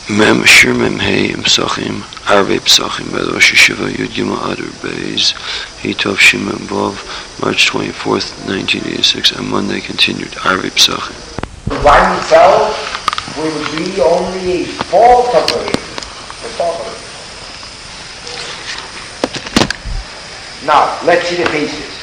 Mem Shir Mem Hey Psachim Arvei Psachim by Rosh Hashiva Yud Gimel Adar Beis Hitov Shimon Vov March 24th, 1986. On Monday continued Arvei Psachim. The wine itself will be only a fourth of it. Now, let's see the faces.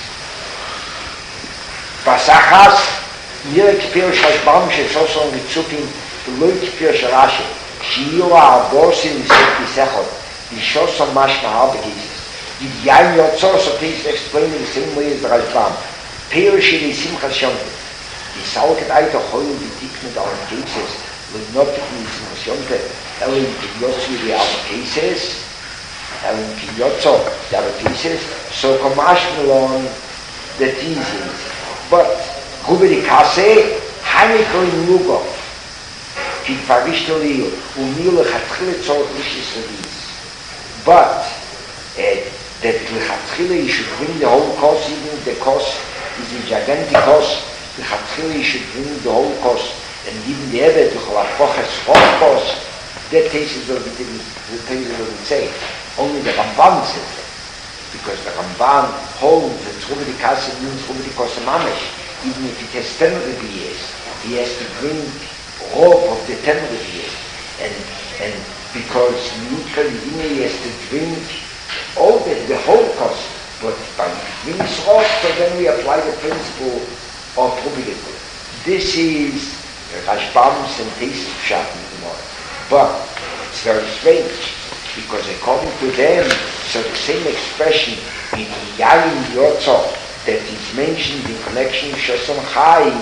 Basachas, Nira Kipir Shashbam Sheshoson Mitzupim, Lui Kipir Sharashi, Shiwa Aborsin Sechot, Nishoson Mashma Albegises. The Yan Yotzor Sotis explained in the same way as the Rashbam. Perish in Simchas Shonte. The Salket Aita Hoyle Vitikne Down cases, will not be in Simchas Shonte, Ellen Yotsu the other cases. Ellen Yotso the other cases. So Komashmelon the teasings. But Huberi Kase, Haniko in Lugo, Kid Farishto Unil Hatrile Tzor Lishis. But that Hatrile should bring the whole cost, even if the cost is a gigantic cost, the Hatrile should bring the whole cost, and even the Ebed, the Cholakoches whole cost, that Tesis doesn't say. Only the Ramban says that. Because the Ramban holds that Huberi Kase means Huberi Kose Mamesh. Even if it has 10 years, he has to bring all of the 10 years. And because Nikal he has to drink all the whole cost, but by bringing Srot, so then we apply the principle of Huberi. This is Rashbam's and Tesis Pshat in the morning. But it's very strange, because according to them, so the same expression in Yarim Yotzo that is mentioned in connection with Shoson Chai,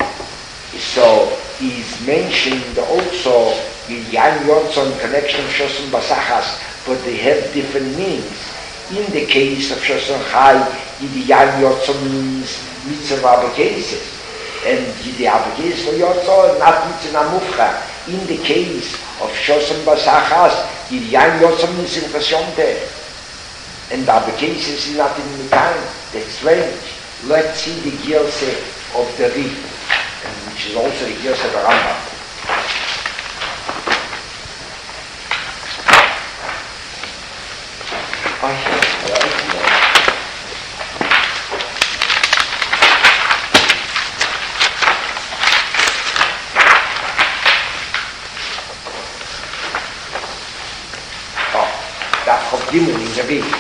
so is mentioned also in Yan Yotzo in connection with Shoson Basachas, but they have different meanings. In the case of Shoson Chai, the Yan Yotzo means Mitzvah Abakeses, and the Abakeses for Yotzo, not Mitzvah Mufcha. In the case of Shoson Basachas, the Yan Yotzo means Simchas Shonte, and the Abakeses is not in the time. That's strange. Let's see the Gilse of the Rif, which is also the Gilse of the Rambam. That's of Gimel in the Rif.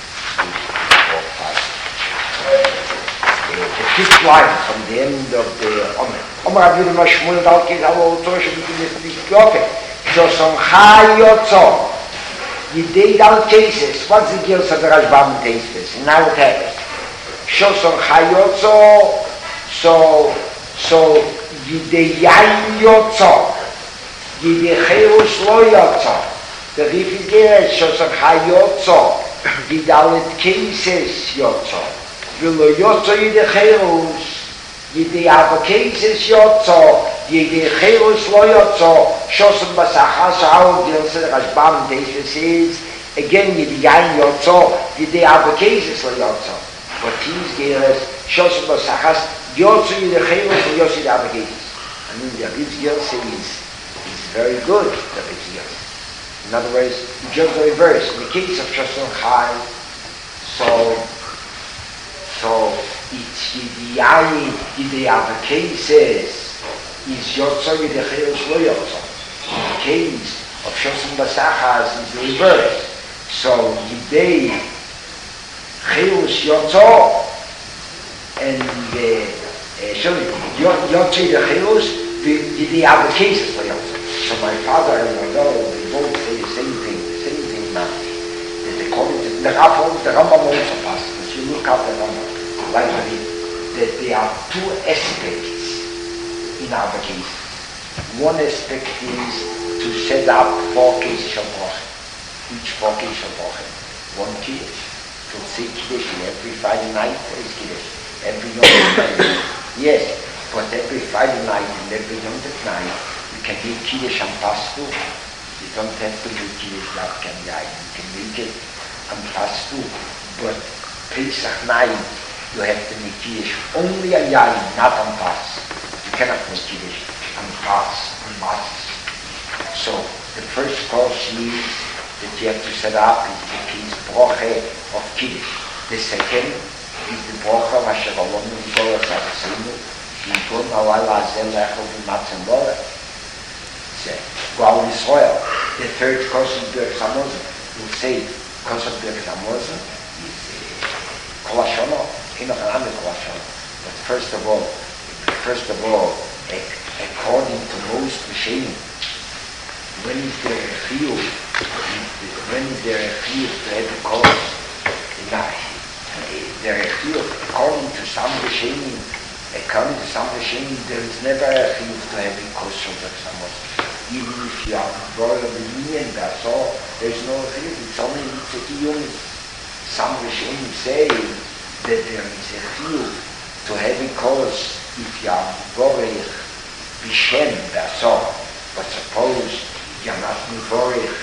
Fifth line from the end of the Omer. Omer Aviru Mashmul Dalkis Halo Otosh B'Kidis B'Kyoke Shoson Chayotzo Yidei Dal cases. What's the Gilsa of the Rashbam cases? And now what happens? Shoson Chayotzo so Yidei Yain Yotzo Yidei Cheirus Lo Yotzo. The Rif is there. Shoson Chayotzo Yidalit cases Yotzo. V'lo yotzo yidei cheirus, yidei avakeses yotzo, yidei cheirus lo yotzo, shoson basachas ha'ol gilse Rashbam Tesis is, again yidei yain yotzo, yidei avakeses lo yotzo. But he's geres, shoson basachas, yotzo yidei cheirus, lo yotzo yidei avakeses. I mean, the Abid's gilse is very good, the Abid's gilse. In other words, just the reverse. In the case of Shoson Chai, so it's Yidei Yidei Avakeses is Yotzo Yidei Cheirus Lo Yotzo. In the case of Shoson Basachas is the reverse. So Yidei Cheirus Yotzo and Yotzo Yidei Cheirus Yidei Avakeses Lo Yotzo. So my father and my daughter, they both say the same thing now. That they call it the Rambam also passed. If you look up the Rambam, that there are two aspects in our case. One aspect is to set up 4 cases of Brochen. Each 4 cases of Brochen. 1 Kiddush. To say Kiddush every Friday night there is Kiddush. Every Yom night. Yes, but every Friday night and every Yom night you can make Kiddush on Pastu. You don't have to make Kiddush that can die. You can make it on Pastu. But Pesach night you have to make Kiddush only on Yain, not on Pas. You cannot make Kiddush on Pas, on Matzahs. So The first course is that you have to set up is the kid's broche of Kiddush. The second is the broche of Asher Alonu Torah Sarasinu, Yikon Alala Zel Lechel V'Matzem Bora. Goal Israel. The third course is Birk Samozen. We'll say course of Birk Samozen is Kol HaShono, Enoch and Ame Kol HaShono. But first of all, according to most Rishonim, when is there a chiyuv to have a course? There are a chiyuv. According to some Rishonim, there is never a chiyuv to have a course of Birk Samozen. Even if you are born of the union, that's all. There's no chiyuv. It's only mitzvah. Some Rishonim say that there is a chiyuv to have a course if you are borich b'shem, that's all. But suppose you're not borich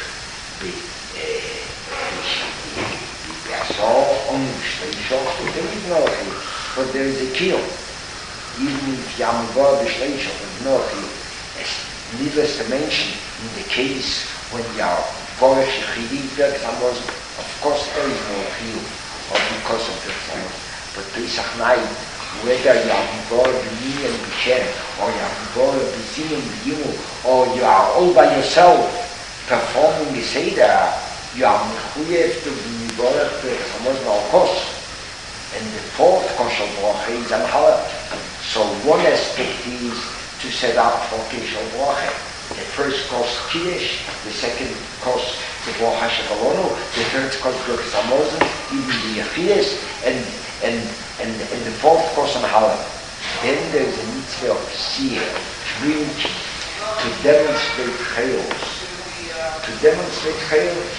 b'asor, only b'shleishot, there is no chiyuv. But there is a kill. Even if you are borich b'shleishot, there is no chiyuv. Needless to mention, in the case when you are borich chiyuv, of course there is no chiyuv, or because of the Tzemach. But Pesach night, whether you are involved in Minyan B'Shem, or you are involved in Zion B'Yimul, or you are all by yourself performing the Seder, you are mechuyev to be involved in the course. And the fourth kosher bracha is an halal. So one aspect is to set up for kosher bracha. The first course Kiddush, the second course the bracha shekalonu, the third course Birk Samozen, even the Yechides, and the fourth course on halal. Then there is a mitzvah of seer, drinking, to demonstrate chayos. To demonstrate chayos.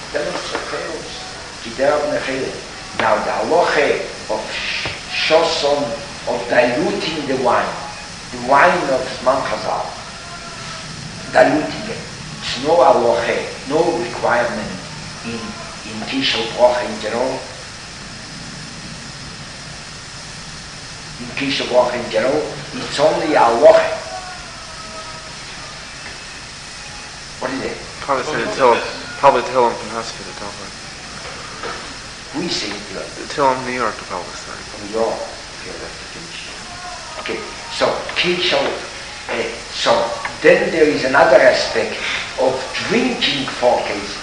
Now the halacha of shoson, of diluting the wine of Zman Chazal, diluting it. It's no halacha, no requirement in Kishel Bracha in general. In Kishel Bracha in general, it's only halacha. What is it? Probably tell him from Husky to tell her. Who is saying that? Tell him New York to tell us that. New York. Okay, that's the finish. Okay, so Kishel. So then there is another aspect of drinking for cases.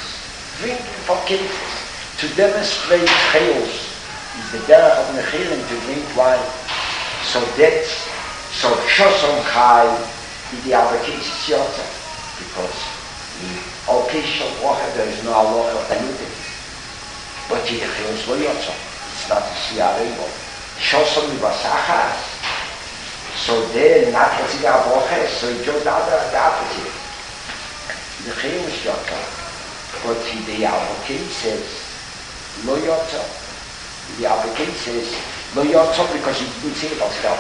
To demonstrate chayos is the derech of Nechilim to drink wine. So shoson chai is the other cases yotza, because in all cases of water there is no halacha of diluting. But in the chayos lo yotza, it's not a siyarebo. Shoson mibasachas. So they're not considered a bracha, so it's just the opposite. The chayim is yotza, but the Alvokei says lo yotza. The Alvokei says lo yotza because he didn't say about stuff.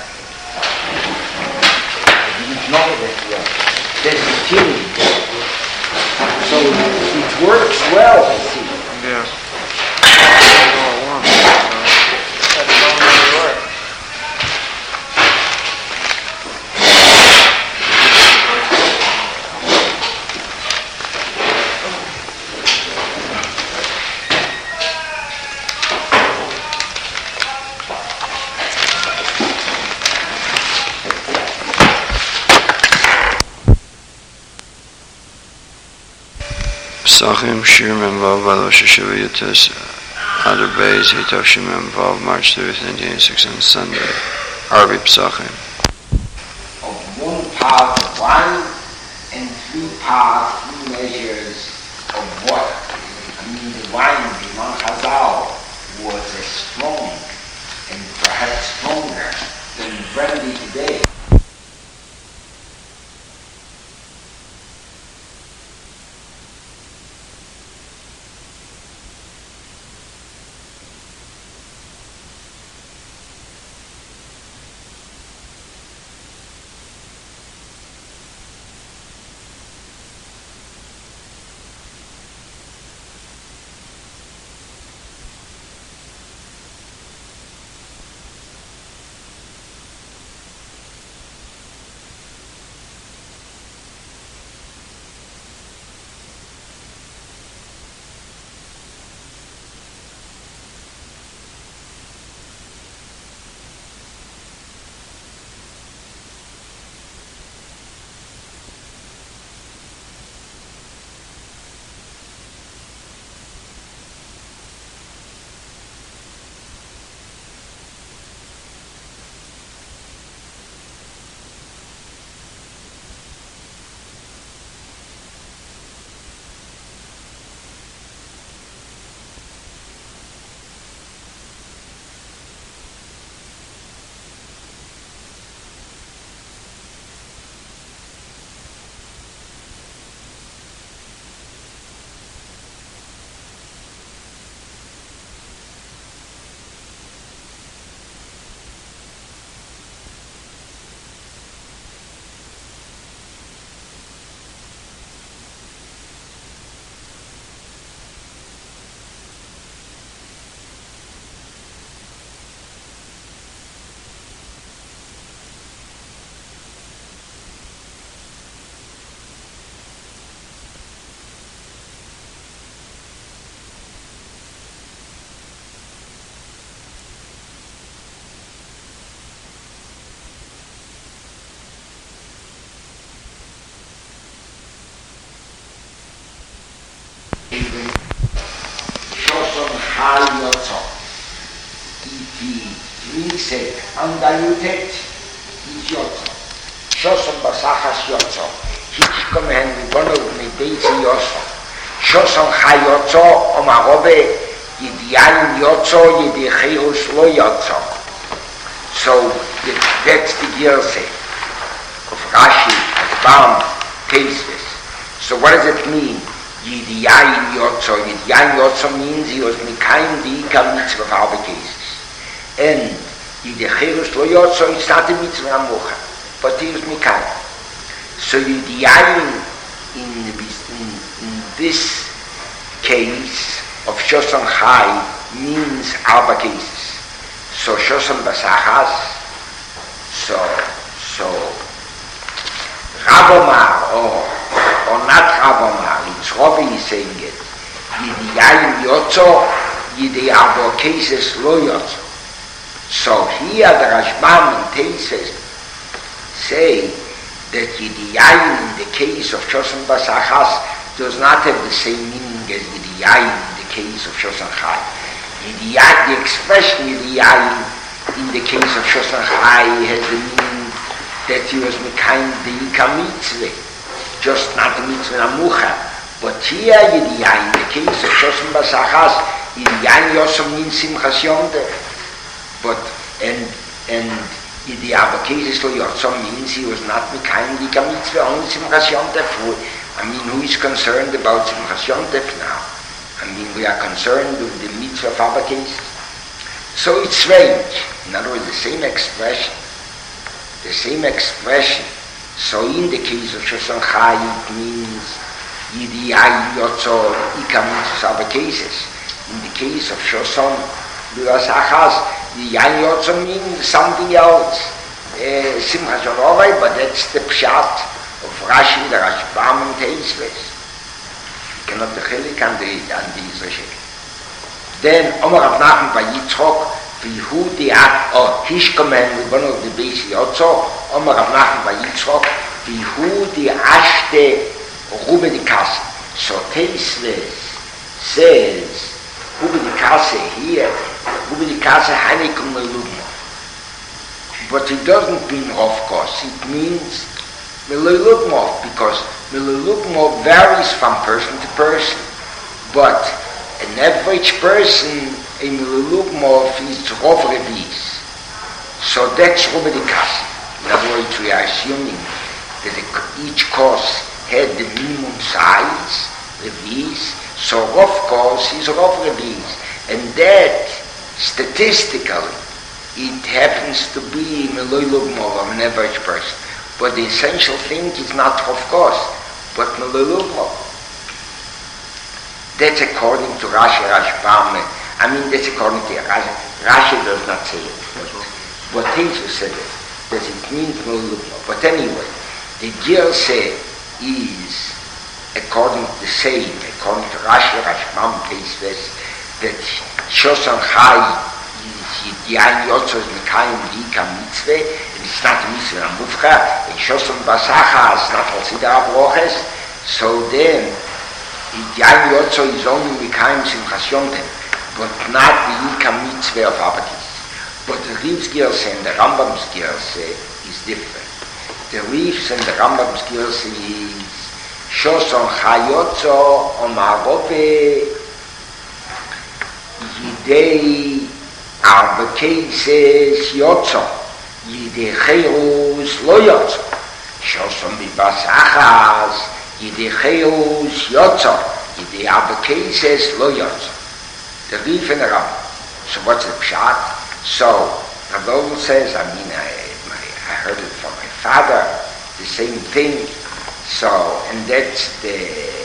He didn't know that there's a killing. So it works well, I see. Yeah. Pesachim, Shir Memvav, Valosh Shiva Yates, Adar Beis, Hitov Shir Memvav, March 30th, 1986, on Sunday. Arvi Pesachim. Of 1 part of wine and 3 measures of water. I mean, the wine, the Man Chazal, was as strong and perhaps stronger than brandy today. Chal Yotzo. Die Rinse undiluted is Yotzo. Shosam Basachas Yotzo. Hishkomen Ribono B'nei Yotzo. Shosam Chayotzo Omarobe Yidiyan Yotzo Yidicheus Lo Yotzo. So that's the Girse of Rashi, Rashbam, cases. So what does it mean? Yidiyan Yotzo. Yidiyan Yotzo means he was Mekayim the Ikar Mitzvah of all the cases. And Yidicheus Lo Yotzo is not a Mitzvah Amucha, but he was Mekayim. So Yidiyan in this case of Shosam Chai means Arba cases. So Shosam Basachas, so Rabomar or not Rabomar, it's Robi is saying it. Yidiyayim Yotzo, Yidei Arba cases Lo Yotzo. So here the Rashbam and Teises say that Yidiyayim in the case of Shosam Basachas does not have the same meaning as Yidiyayim in the case of Shosam Chai. The expression Yidiyayim in the case of Shosam Chai has the meaning that he was Mekayim the Ikar Mitzvah, just not the Mitzvah Amucha. But here Yidiyayim in the case of Shosam Basachas, Yidiyayim also means Simchas Yom Tov. But and the other cases Lo Yotzo means he was not Mekayim the Ikar Mitzvah, only Simchas Yom Tov. I mean, who is concerned about Simchas Yom Tov now? I mean, we are concerned with the mitzvah of other cases. So it's strange. In other words, the same expression. So in the case of Shosam Chai, it means Yidiyayim Yotzo Ikar Mitzvah of other cases. In the case of Shosam Basachas, Yidiyayim Yotzo means something else. Simchas Yom Tov, but that's the pshat of Rashi, the Rashbam and Teisves. Cannot the Chelik and the Israel. Then Omar Rav Nachman by Yitzchok, Vihu Diat, or Hishkomen, with one of the basic Yotzo, Omar Rav Nachman by Yitzchok, Vihu Diashte Rube Dikase. So Teisves says, Rube Dikase here, Rube Dikase Hanikum Melugmo. But it doesn't mean of course, it means Melulugmo, because Melulugmo varies from person to person. But an average person, a Melulugmo is Rov Revis. So that's Rov Dikase. In other words, we are assuming that each course had the minimum size, Revis. So Rov course is Rov Revis. And that, statistically, it happens to be Melulugmo of an average person. But the essential thing is not of course, but Melulugmo. That's according to Rashi, Rashbam. I mean, that's according to Rashi. Rashi does not say it. But Teisves said it, that it means Melulugmo. But anyway, the Girse is according to the same, according to Rashi, Rashbam, Teisves, that Shosam Chai Yidiyan Yotzo is Mekayim the Ikar Mitzvah, and it's not a Mitzvah Amufcha, and Shosam Basachas is not Al-Sidar Abroches. So then, Yidiyan Yotzo is only Mekayim Simchas Yom Tov, but not the Ikar Mitzvah of Abatis. But the Riv's Girse and the Rambam's Girse is different. The Riv's and the Rambam's Girse is Shosam Chayotzo Omarobe Yidei Arba cases Yotzo, Yidicheus Lo Yotzo. Shosam Basachas, Yidicheus Yotzo, Yidei Arba cases Lo Yotzo. The Rif and the Ram. So what's the pshat? So, the Bible says, I heard it from my father, the same thing. So, and that's the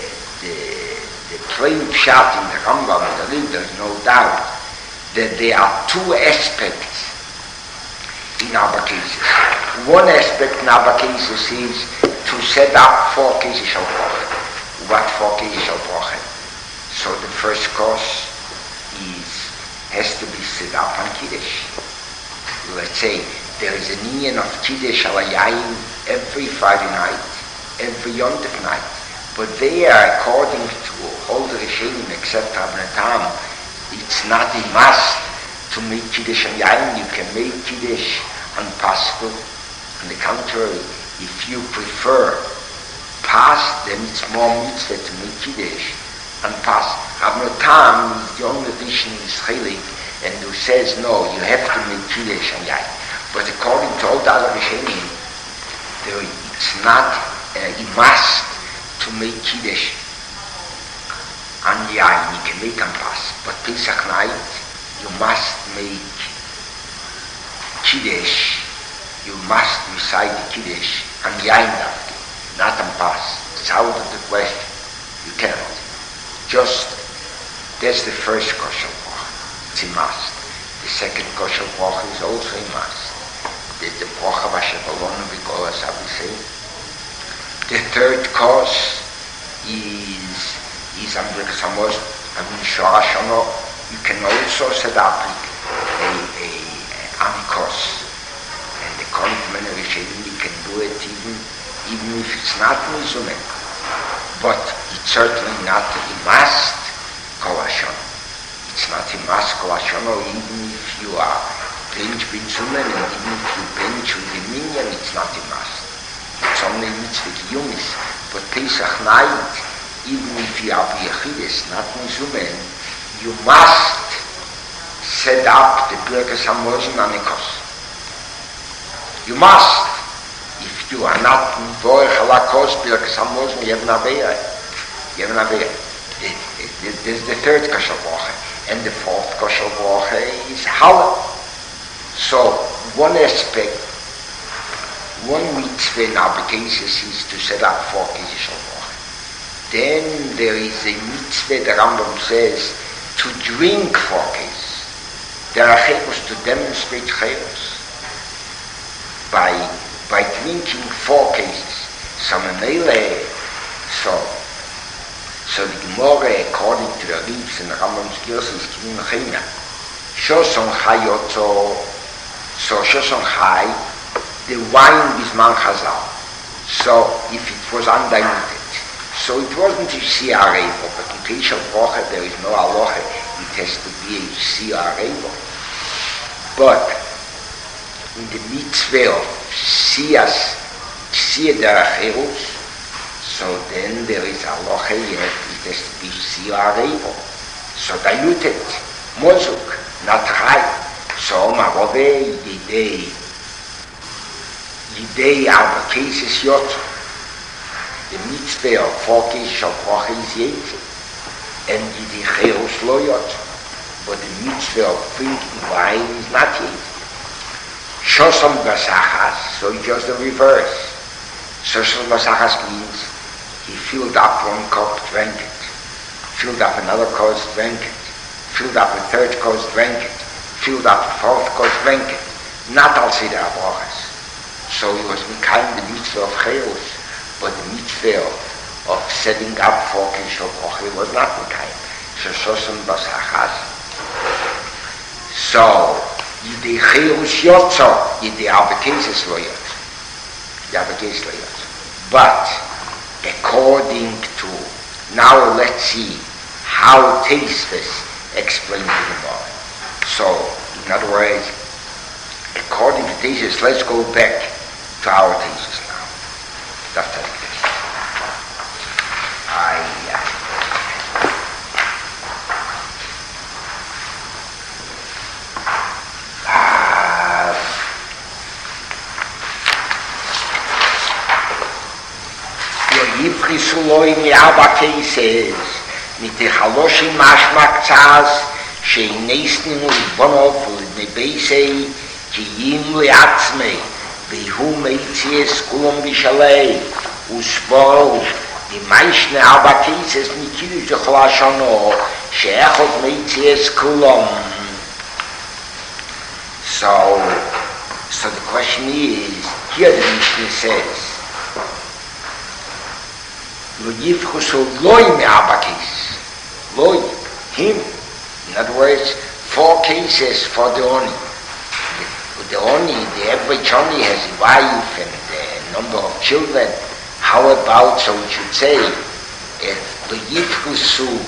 plain pshat in the Rambam and the Rif, there's no doubt that there are two aspects in our cases. One aspect in our cases is to set up 4 cases of Brochen. What 4 cases of Brochen? So the first course has to be set up on Kiddush. Let's say there is an inyan of Kiddush Alayayim every Friday night, every Yom Tov night. But they are, according to all the Rishonim except Rabban Tam, It's not a must to make Kiddush and Yain. You can make Kiddush and Pascha. On the contrary, if you prefer Pas, then it's more mitzvah to make Kiddush and Pas. Rav Notam is the only Rishon in Israeli, and who says no, you have to make Kiddush and Yain. But according to all the other Rishonim, it's not a must to make Kiddush and Yain. You can make and Pas. But Pesach night, you must make Kiddush. You must recite the Kiddush and Yain after, not and Pas. It's out of the question. You cannot. Just, that's the first kosher bracha. It's a must. The second kosher bracha is also a must. The bracha v'shevalonu v'golas, how we say. The third course is Birkas Hamazon. Shor HaShana. You can also set up a amikos. And according to many Rishonim, you can do it even if it's not Mizumen. But it's certainly not a must Kol HaShana. It's not a must Kol HaShana, even if you are bench Mizumen, and even if you bench with the minyan, it's not a must. It's only mitzvah kiyumis. But Pesach night, even if you have Yechidus, not Mizumen, you must set up the Birkas Hamazon amikos. You must. If you are not Vorech Halakos Birkas Hamazon, you have an Aveya. This is the third kosher bracha. And the fourth kosher bracha is Halal. So, one aspect, one mitzvah in our cases is to set up 4 kosher bracha. Then there is a mitzvah, the Rambam says, to drink 4 cases. There are chayos to demonstrate chayos by drinking 4 cases. So the Gemara, according to the Ribs and the Rambam's Girsa, is Kivin Chayna. Shoson Chayotzo, so Shoson Chay, the wine is Man Chazal. So if it was undiluted, so it wasn't a Siyar Evo, but in Pesach Bracha there is no Aloha, it has to be a Siyar Evo. But in the mitzvah of Siyar Derech, so then there is Aloha, it has to be Siyar Evo. So diluted, Mozuk, not Chai. So Marove, Yidei Arba cases Yotzo. The mitzvah of 4 cases of bracha is Yetze, and Yidei Cheros Lo Yotzo. But the mitzvah of drinking wine is not Yetze. Shosam Basachas, so it's just the reverse. Shosam Basachas means he filled up 1 cup, drank it. Filled up another cup, drank it. Filled up a 3rd cup, drank it. Filled up a 4th cup, drank it. Not all Seder HaBrachas. So he was kind of the mitzvah of Cheros, but the mitzvah of setting up 4 cases of bracha was not kind. So Shosam Basachas. So Yidei Cheros Yotzo, Yidei Arba cases Lo Yotzo. Arba cases Lo Yotzo. But according to, now let's see how Tosfos explains the Gemara. So, in other words, according to Tosfos, let's go back to our Tosfos now. Daftar Hikdash. Yifrisuloi mi Arba cases, mit the Chaloshim Mashmak Tzaz, she'neisnim u'libonov u'lnebeisei, ki yim li'atzmei, v'hu meitzies kulom b'shalei, u'spol, the meishne Arba cases nikidu z'chol HaShana, she'echot meitzies kulom. So the question is, here the Mishnah says, Lo yifchusu loy me'arba cases. Loy, him. In other words, 4 cases for the Oni. The average Oni has a wife and a number of children. How about, so we should say, Lo yifchusu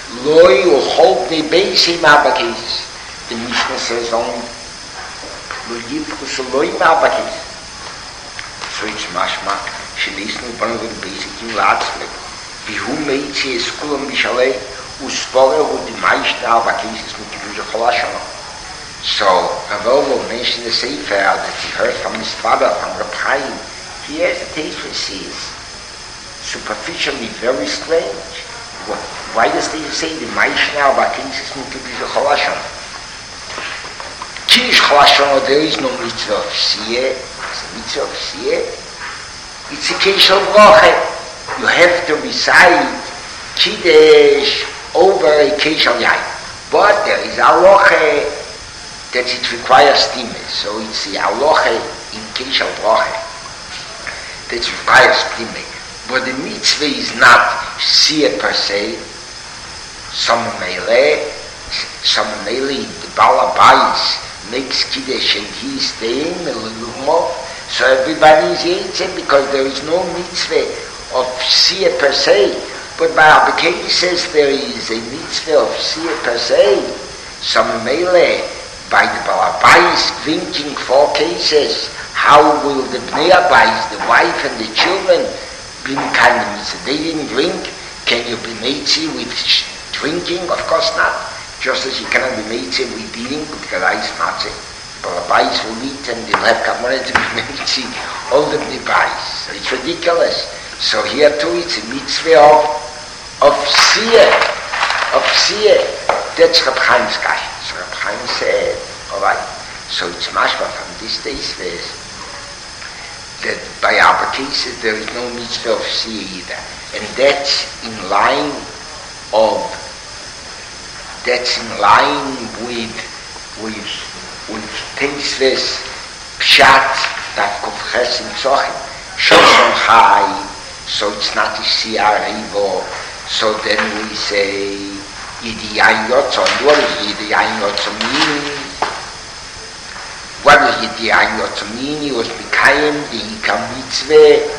Loi uchol bnei beis ma'abakis. The Mishnah says only Lo yipchus loi ma'abakis. So it's mashma, shenisnu one of the basic in Latzvik. Vihu meitzi eskulam bishalei, uspore hu di meishne abakisis mit Kiddush Cholashono. So, Rav mentioned the Sefer that he heard from his father, from Reb Chaim. He has a taste for seas. Superficially very strange. Why does they say the meishne abakisis mit Kiddush Cholashono? Kiddush Cholashono, there is no mitzvah of siyeh. It's a mitzvah of siyeh. It's a case of bracha. You have to recite Kiddush over a Keshal Yain. But there is halacha that it requires time. So it's the halacha in Keshal Bracha that requires time. But the mitzvah is not siyah per se. Some meile, the Balabais makes Kiddush and he's staying a little more. So everybody is Yitzhak because there is no mitzvah of siyah per se, but by our cases there is a mitzvah of siyah per se. Some mele by the balabais drinking 4 cases. How will the bnei abayis, the wife and the children, be kind of mitzvah? They didn't drink. Can you be meitzi with drinking? Of course not. Just as you cannot be meitzi with eating because ice matzah. Balabais will eat and they'll have kamonet to be meitzi all the bnei abayis. It's ridiculous. So here too it's a mitzvah of siyah. That's Reb Chaim's kasha. So Reb Chaim said, alright, so it's mashma from this day's verse that by our cases there is no mitzvah of siyah either. And that's in line with Teisves Pshat that Kovches in Tzochim. Shoshon Chai. So it's not a siyah rivo. So then we say Yidiyayin Yotzon. What does Yidiyayin Yotzon mean? What does Yidiyayin Yotzon mean? He was Mikayim the Yikam Mitzvah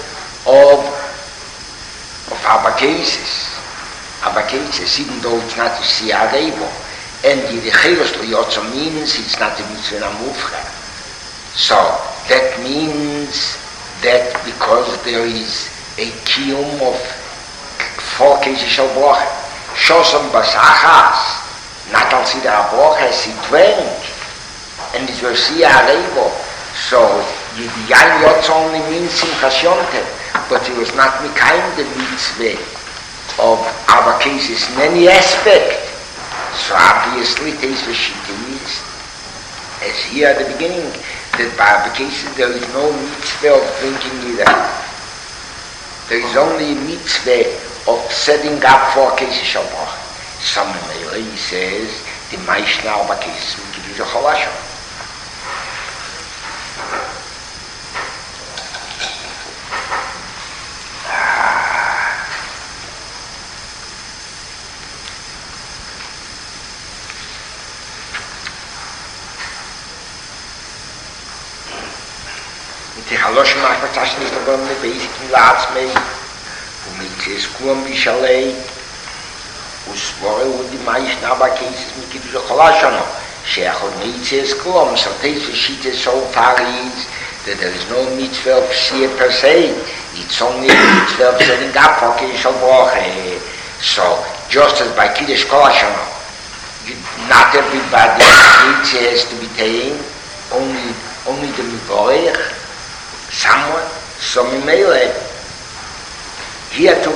of Abakesis. Abakesis, even though it's not a siyah rivo. And Yidichayos Lo Yotzon means it's not a Mitzvah Namufcha. So that means that because there is a kiyum of 4 cases of bracha. Shosam basachas, not al sidra bracha, he drank, and it was siyah reivo. So Yidiyayin Yotzon only means simchas yontem, but it was not mikayim the mitzvah of our cases in any aspect. So obviously Teisves Shita is, as here at the beginning, that by our cases there is no mitzvah of drinking either. There is only a mitzvah of setting up 4 cases of bracha. Some Mele says the meishne arba cases with Kiddush Cholashono. Die Haloshim Achmatash nicht aber mit Basic in Latzmei, wo Mitzes Kuam Bishalei, wo Svore und die meisten Abakeses mit Kiddush Cholashono, Sheachot Mitzes Kuam, so Teisves Shita so far is that there is no mitzvah of siyah per se, it's only a mitzvah of setting up for Kiddush Bracha. So, just as by Kiddush Cholashono, not everybody has to be taken, only the Mivorech, someone, so Mimele, here too.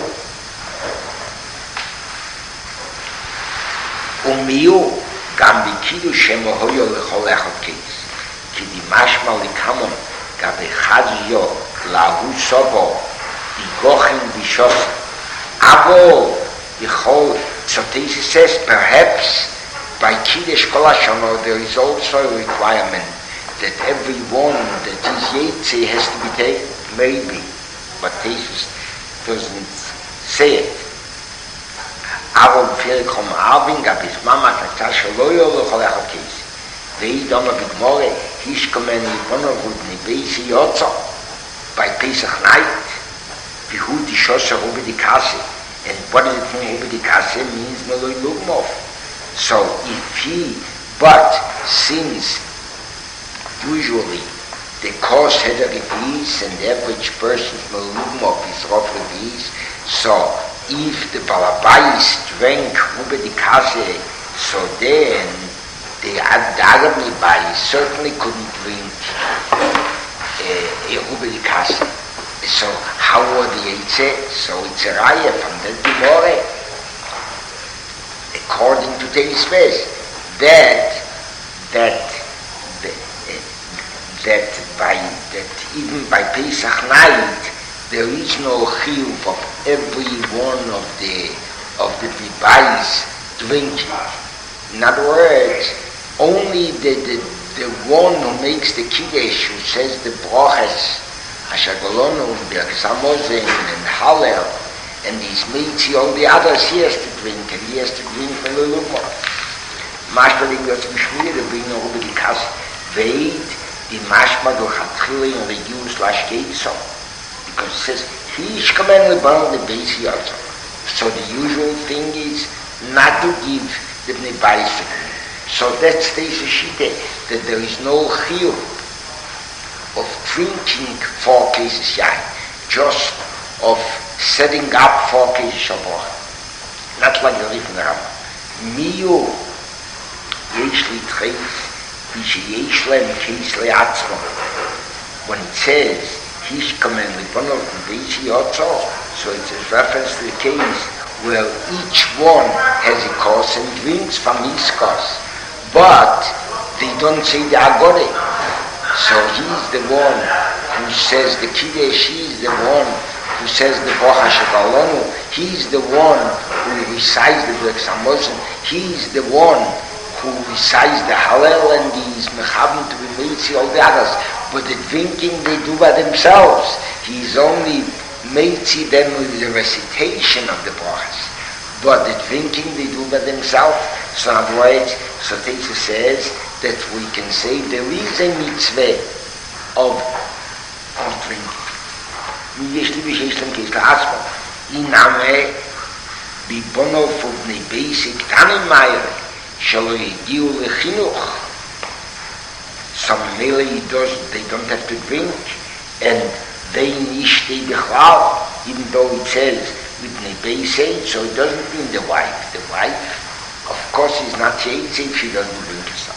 Umiu, gam bikidu shemo hoyo lechol echot keis, ki di mashma likamon, gabe chazyo, lahu sobo, igochim bishos, avo, ichol, so Teisves says, perhaps, by Kiddush Cholashono, there is also a requirement that everyone that is Yetze has to be taken, maybe, but Teisves doesn't say it. Avol Filikom Arvin gab his mama Tatasha Loyo Locholechot Case. They don't have Igmore, Hishkomen Ivonovud Nibesi Yotzo, by Pesach night, Vihut Ishosha Rubi di Kasi, And what does it mean? Ubedikase means Meloi Lugmov. So if he, but since usually the cost had a revis and the average person's Meloi Lugmov is rough revis, so if the Balabais drank Ubedikase, so then the Arabni Bais certainly couldn't drink a Ubedikase. So how were the Eitzeh? So it's a raya from the Gemara, according to Teis Ves, that even by Pesach night there is no chiyuv of every one of the Bibais drinking. In other words, only the one who makes the Kiddush, who says the brachas, Asher Golonu, Birkas Hamazon, and Hallel, and he's Meitzi, all the others he has to drink, and he has to drink from the Lugmor. Mashma wird geschmiert, bringen über die Kasse, weit, die Mashma durch Hatchili und Regius Lashkeitzo. Because it says, he is commanded by the base also. So the usual thing is not to give the Bnei So that's the Shite, that there is no chiyuv of drinking 4 cases yain, just of setting up 4 cases shabbat. Not like the Rif in the Rambam. Miyu yesh li treif, bishe yesh lem keis le atzmo. When it says, hish kamen libono v'veishi otzo, so it's a reference to the case where each one has a course and drinks from his course. But they don't say the agore. So he's the one who says the Kiddush, he's the one who says the Bracha Shebalonu, he's the one who recites the Birkas Hamazon, he's the one who recites the Hallel and he's mechaven to be meitzi all the others. But the drinking they do by themselves. He's only meitzi them with the recitation of the Brachas. But the drinking they do by themselves. So in other words, so Teitze says that we can say there is a mitzvah of drinking. Yeshli v'sheshlem keisla asma. Iname bibono fubnei basic tanim mayre shalo yigiu lechinuch. Some mele they don't have to drink, and they nishtei bichlal, even though it says b'nei basic, so it doesn't mean the wife. The wife, of course, is not yetz if she doesn't drink herself.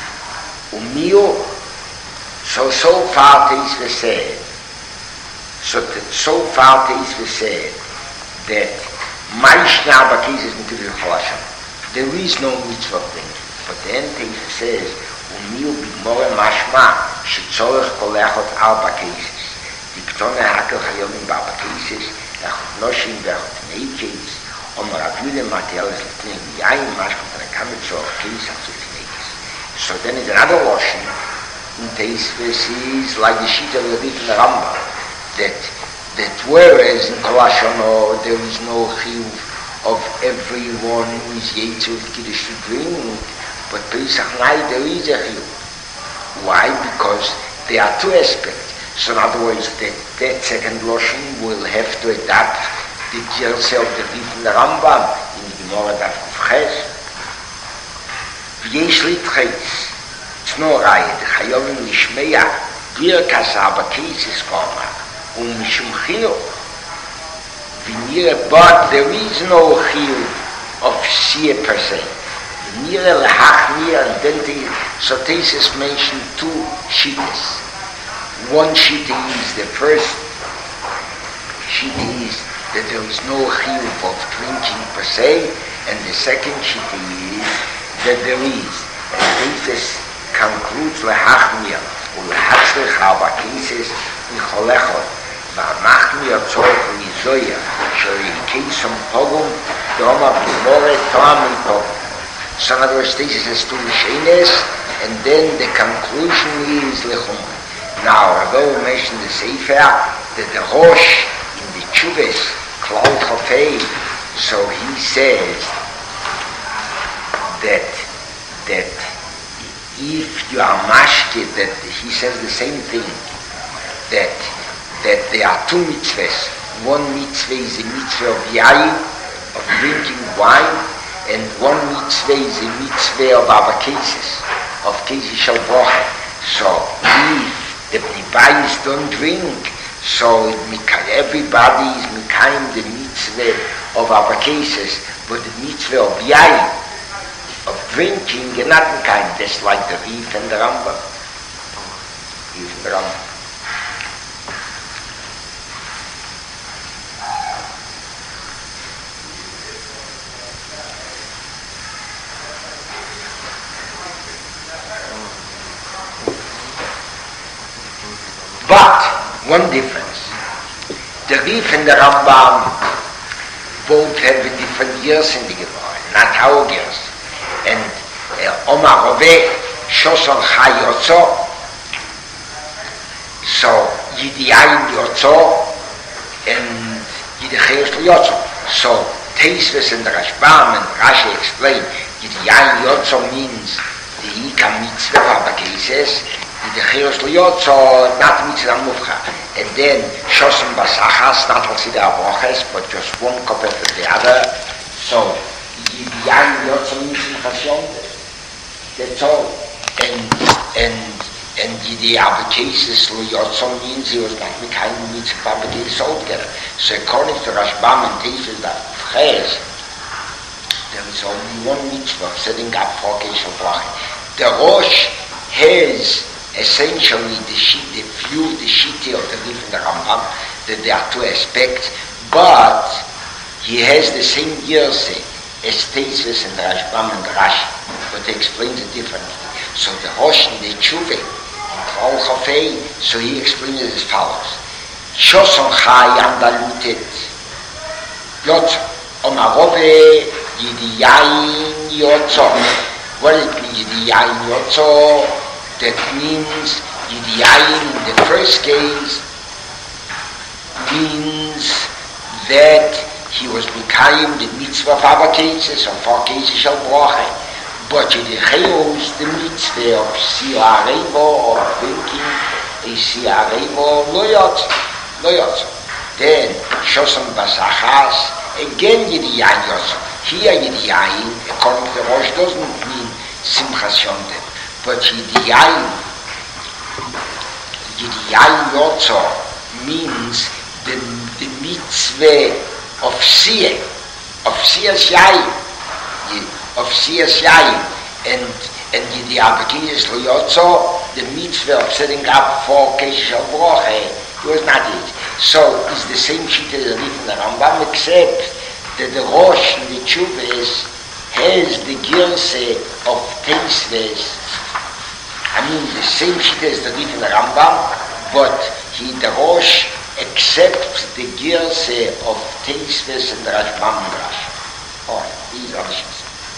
Umio, so far Teis Ves said, so far Teis Ves said that Marishna Abakis is into the Cholashon. There is no mitzvah of drinking. But then Teis Ves says, Umio b'gmore mashma shetzorech kolechot Abakis. Diktone hakel chayomin b'Abakis, echot noshim v'echot neikis, Omer Avile Matelis Litnei Yain Mashkot Rekamitzoch Keis Achzutneikis. So then is another lotion in Teis Ves is like the sheet of the Rif in the Rambam, that whereas in Kolashono there is no chiyuv of everyone who is Yetzer with Kiddush to drink, but Pesach night there is a chiyuv. Why? Because there are 2 aspects. So in other words, that second lotion will have to adapt the Jersey of the Rif in the Rambam in the Gemara Daf Kufches. V'yesh li treis, it's no raya, the Chayovim Lishmeya, Birkas Abakis is Koma, Mishum Chinuch. But there is no chiyuv of Siyah per se. V'nire lehachmir, and then so Tesis mentioned 2 shittas. One shitta is, the first shitta is that there is no chiyuv of drinking per se, and the second shitta is that there is. And Tesis concludes lehachmir, ulehatzrich Abakis v'cholechot, v'amachmir tzorech u'izoya, shorikei some pogum, doma b'more to'am pogum. So in other words, Tesis has 2 mishenes, and then the conclusion is lechum. Now, although we mentioned the Sefer, that the Rosh in the Chubes, Klal Chofei, so he says that if you are mashke, that he says the same thing, that there are 2 mitzvahs. One mitzvah is the mitzvah of Yayin, drinking wine, and one mitzvah is a mitzvah of our cases, of cases shall brocha. So if the Bnei don't drink, so everybody is mekayim the mitzvah of our cases, but the mitzvah of yayin, of drinking, and not mekayim. That's like the Rif and the Rambam. Rif and the Rambam. But one difference, the Rif and the Rambam both have different years in the Gemara, not our years. And Omar Rove, Shoson Chayotzo, so Yidiyayin Yotzo, and Yidichayos Yotzo. So Teisves and the Rashbam and Rashi explain, Yidiyayin Yotzo means the Hika Mitzvah of the cases, the Chiros Liyotzo, not mitzvah mufcha. And then Shosim Basachas, not consider Aboches, but just one cup of the other. So Yidiyayin Liyotzo means Simchas. That's all. And Yidi Aboches Liyotzo means he was not mekayim mitzvah Aboches altogether. So according to Rashbam and Teishes that phrase, there is only one mitzvah of setting up for Keshe Bracha. The Rosh has essentially the shiti of the Rif and the Rambam, that there are two aspects, but he has the same yersei as Teisves and the Rashbam and the Rashi, but he explains it differently. So the Rosh and the Tshuve, and Kol Chafei, so he explains it as follows. Shoson Chai Andalutet Yotzo Omarove Yidiyayin Yotzo. What does it mean, Yidiyayin Yotzo? That means Yidiyayin in the first case means that he was mekayim the mitzvah of our cases, of our cases shall bracha. But Yidichayos the mitzvah of Siarevo, of drinking a Siarevo, lo yotzo. Then Shosan Basachas, again Yidiyayin yotzo. Here Yidiyayin, according to the Rosh, doesn't mean Simchas Yontem. But Yidiyayin Yotzo means the mitzvah of Siyas Yayin, and Yidiyayin Yotzo, the mitzvah of setting up for Keshe Bracha, it was not it. So it's the same shit as the Rif and the Rambam, except that the Rosh and the Tshuves has the girsei of Teisves. I mean, the same shit as the Rif and the Rambam, but the Rosh accepts the girsei of Teisves and the Rashbam and the Rashi. All right, these are the shits.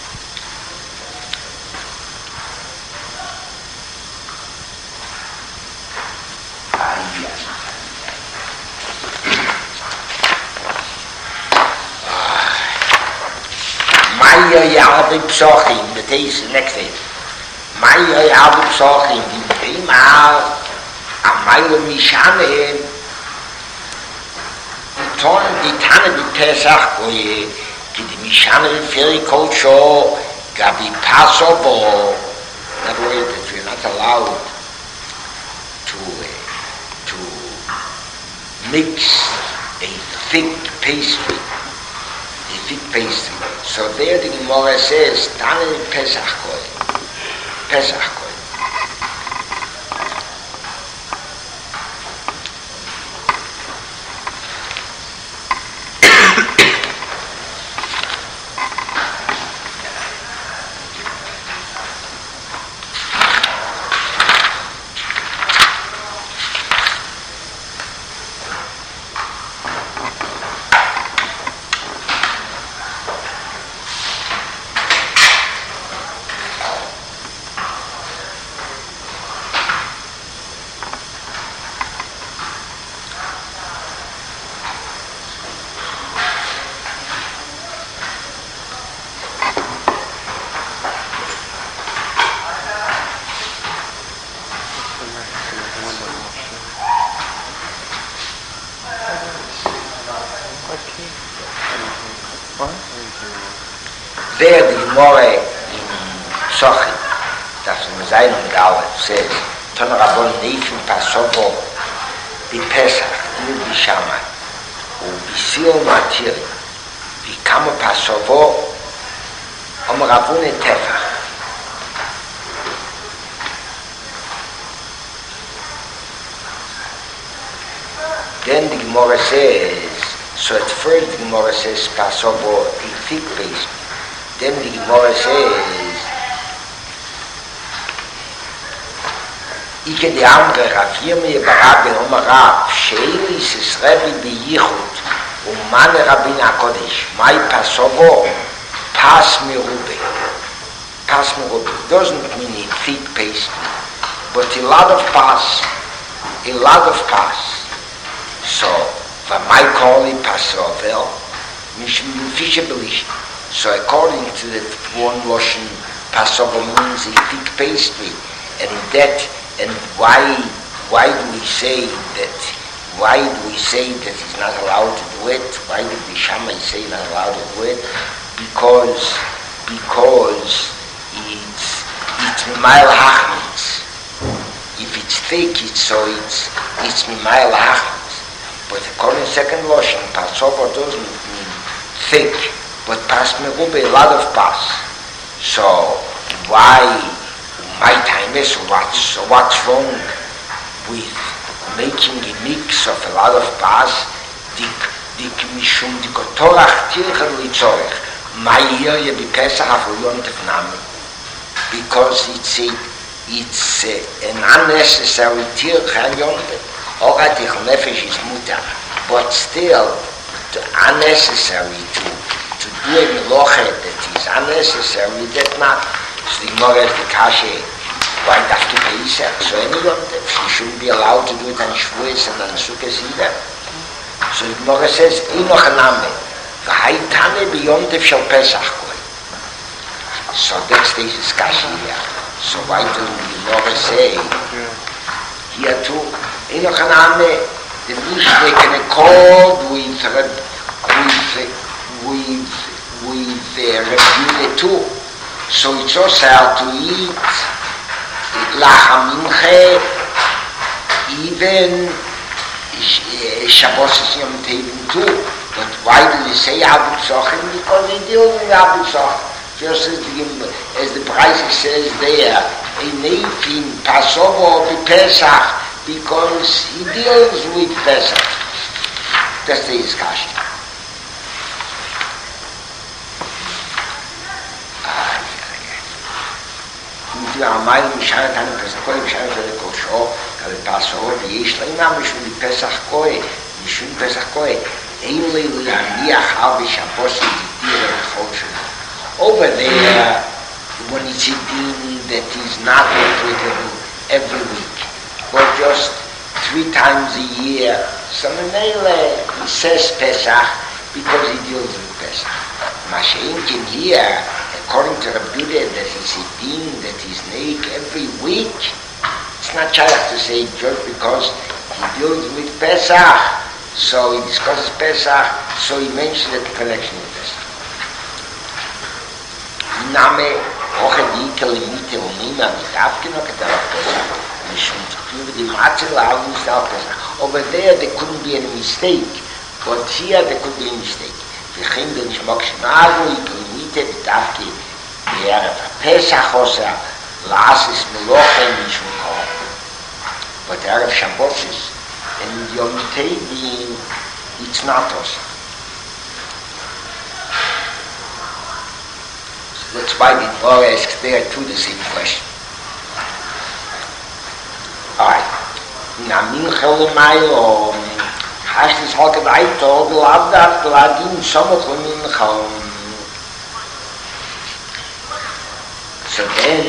Maya Yahweh Psochim, the taste, the next day. Maya Yahweh Psochim, the Imal, Amayla Mishanem, the Tana de Pesach, the Mishanem Feri Kocho, Gabi Passover. In other words, that we're not allowed to mix a thick pastry. So there the Gemara says, Tana Pesach Koy. There the Gemara in Sochi, that's in Zayin and Aleph, says, Tana Rabon Neifim Pasovo B'Pesach, Il B'Shamai, U'B'Sil Matiri, B'Kama Pasovo, Ravune Tefach. Then the Gemara says, so at first the Gemara says, Pasovo, a thick paste. Then the Gemara says, Ike de Amre, Rav Yirmiyah Barabi, Rav, Sheilis is Rebbe B'Yichud, Umane Rabbeinu HaKodesh, my Pasovo, Pas Merube. Pas Merube doesn't mean a thick paste, but a lot of pas. So, for my calling Pasovel, Mishum Fisher Belish. So according to that one Russian, Passover means a thick pastry, and in that, and why do we say that he's not allowed to do it? Why did the Shammai say not allowed to do it? Because it's Mimail Hachmitz. If it's thick, it's Mimail Hachmitz. But according to second Russian, Passover doesn't mean thick. But pas merube, a lot of pas. So why my time is what's wrong with making a mix of a lot of pas? Dik mishum dikotorach tirchen litzorech. My area be Pesach after Yontif Nami, because it's an unnecessary tirchen Yontif. Alright, the nefesh is mutar, but still unnecessary to do a meloche that is unnecessary, that not. So the Gemara is the kashe, why have to pay Isaac? So anyone, she shouldn't be allowed to do it on Shavuos and on Sukkot either. So the Gemara says, Inoch Name, v'haitane b'yontev shel Pesach koi. So that's the kashe here. So why do the Gemara say, here too, Inoch Name, the Mishnah can accord with Rebbe too. So it's also how to eat Lachaminche, even Shabbos is Yom Tovim too. But why do they say Abu Tzachim? Because they deal with Abu Tzachim. Just as the Price says there, a Neifim Pasovo Pesach, because he deals with Pesach. That's the discussion. והמים משאר את הנפסח כהן, משאר את הקושו, כבפסו, ויש להם משום פסח כהן, משום פסח כהן, אין לי להניח על בשבוסי דתיר וחושו. Over there, when it's a din that is not applicable every week, or just 3 times a year, so he says Pesach because he deals with Pesach. Masha'inkin here, according to Rabbi Yehuda, that is a din that is naik every week, it's not shaykh to say just because he deals with Pesach, so he discusses Pesach, so he mentions the connection with Pesach. Name, hoche diike limite umima mit abgenockt auf Pesach, mishum tzuklu di matze lau nicht auf Pesach. Over there couldn't be any mistake, but here there could be a mistake. וכן בנשמוק שמערו יקרימיתה בדווקא בערב הפסח עושה לעשס מלוכה משום קרוב. But ערב שבוסס and יום טבעים it's not עושה. So that's why the Torah asks there too the same question. Alright. נאמין חלומי Hast es heute weiter geladen, geladen, Sommerkommen kaum. So then,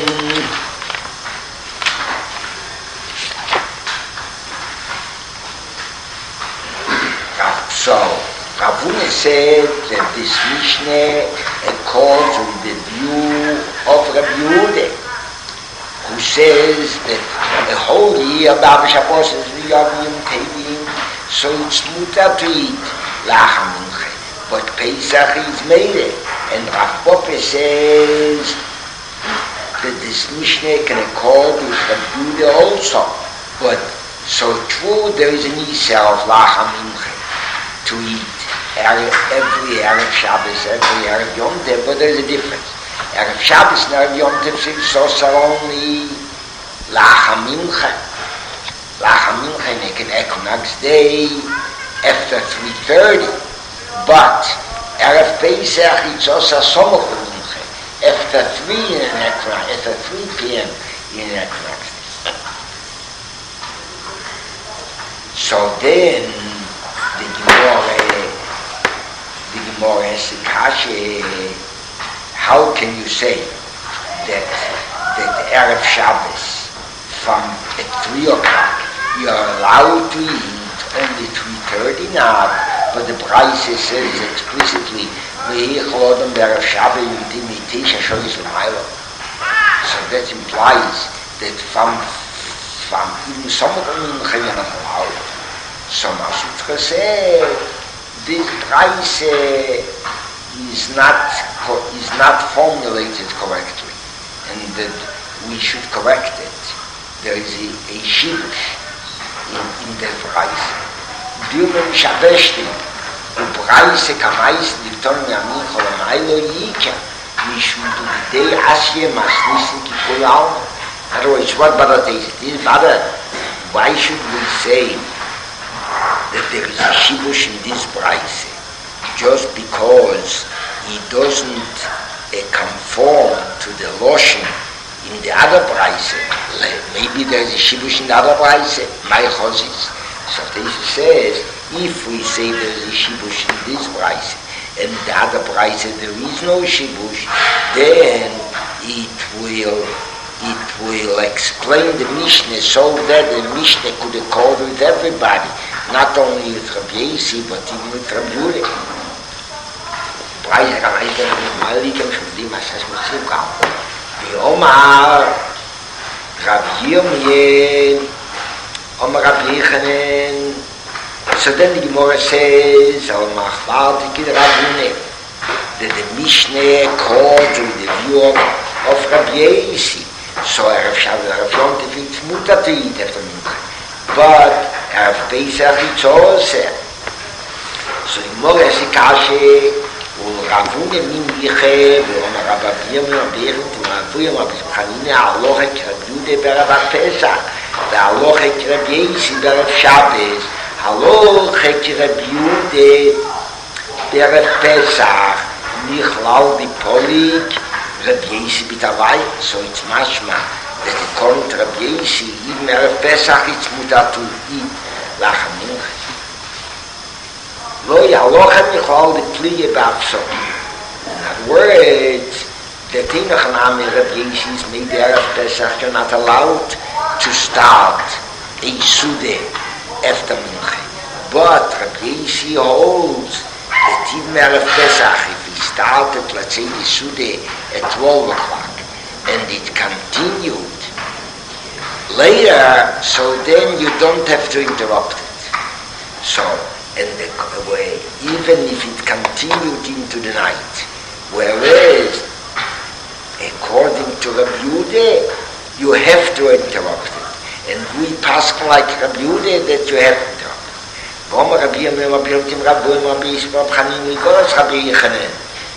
Ravuna said that this Mishnah accords with the view of Rabbi Yehuda, who says that the whole year, Baba Shabbos is Yom Tovim, so it's mutar to eat Lachaminche, but Pesach is made. And Rav Poppe says that this Mishnah can accord with Rav Yehuda also. But so true, there is an Isser of Lacha Mincha to eat every Erev Shabbos, every Erev Yom Tov, but there is a difference. Erev Shabbos and Erev Yom Tov is also only Lacha Mincha. Lacha Mincha in an equinox day after 3:30. But Erev Pesach it's also Somach Mincha after 3 in an equinox, after 3 p.m. in an equinox day. So then the Gemara asks the Kasha, how can you say that Erev Shabbos from at 3 o'clock you are allowed to eat only 3:30 now, but the Braise says explicitly Erev Shabbos so that implies that from even some of them you're not allowed. So Masutra said this Braise is not formulated correctly, and that we should correct it. There is a shibush in the Braise. Dilma Shabeshti, the Braise kamais dikton yamin cholamaylo yika, mishum tudidei asye masnisin kikulam. Otherwise, what Bada takes it is Bada. Why should we say that there is a shibush in this Braise just because he doesn't conform to the Loshen in the other Braise? Maybe there is a shibush in the other Braise. My chozis. So this says, if we say there is a shibush in this Braise and the other Braise there is no shibush, then it will explain the Mishnah so that the Mishnah could accord with everybody, not only with Rabbi Yossi, but even with Rabbi Yehuda. Braise kamais dikton malikem shuvdim asas mitzivkam. Omar Rabbi Yirmiyah, Omar Rabbi Yechanan. So then the Gemara says, Al Machvar Tikid Rabbi, that the Mishnah accords with the view of Rabbi Yossi. So Erev Shabbos, Erev Yom Tov, it's mutar to eat after Mincha. But Erev Pesach, it's also. So the Gemara says, Kashe, Ravune min Yiche, Rabbi Yirmiyah, Rabbi Chanina, Aloha Rabbi Yehuda b'Erev Pesach, Aloha Rabbi Yossi b'Erev Shabbos, Aloha Rabbi Yehuda b'Erev Pesach, Nichlal b'Polik, Rabbi Yossi b'Tavai. So it's mashma that according to Rabbi Yossi, even Erev Pesach it's mutar to eat Lacha Mincha. Lo yalochem yichol b'tliye b'afso. In other words, the Tinach Nami Rabbi Yossi is made the Erev Pesach, you're not allowed to start a Sude after Mincha. But Rabbi Yossi holds that even Erev Pesach, if he started, let's say, the Sude at 12 o'clock, and it continued later, so then you don't have to interrupt it. So, and the way, even if it continued into the night, whereas according to Rabbi Yehuda, you have to interrupt it, and we pass like Rabbi Yehuda that you have to interrupt it. V'omer Rabbi Yirmiyah, Rabbi Yotim, Rabbi Yirmiyah, Rabbi Yisrael, Rabbi Chanin, Nikolas, Rabbi Yechanan,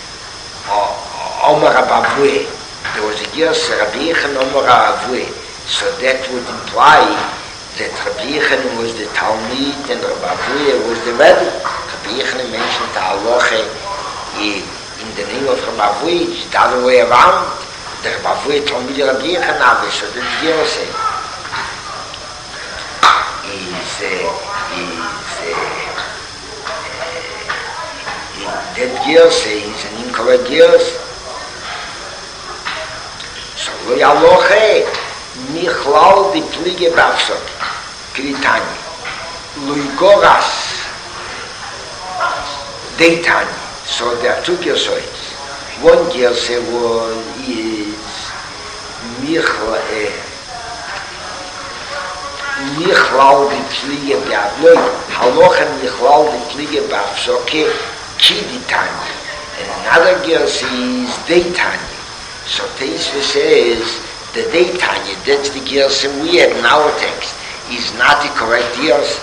Omer Rabbi Avue. There was a years Rabbi Yechanan, Omer Rabbi Avue, so that would imply that Rabbi Yechanan was the Talmid and Rabbi Avue was the Rebbe. Rabbi Yechanan mentioned the Aloha in the name of Rabbi Avue, it's the other way around. The Rabbi Avue Talmid Rabbi Yechanan, so the years that years is an incorrect years. So lo Aloha Nichlal the Plige Bafsot, Kritani, Luigoras, Deitani. So there are two Gersoids. One Gerse is Nichlal the Plige Bafsot, Halocha Nichlal the Plige Bafsot, Kiditani. And another girl says Deitanya. So Teisva says the Deitanya, that's the girl we had in our text, is not the correct girls.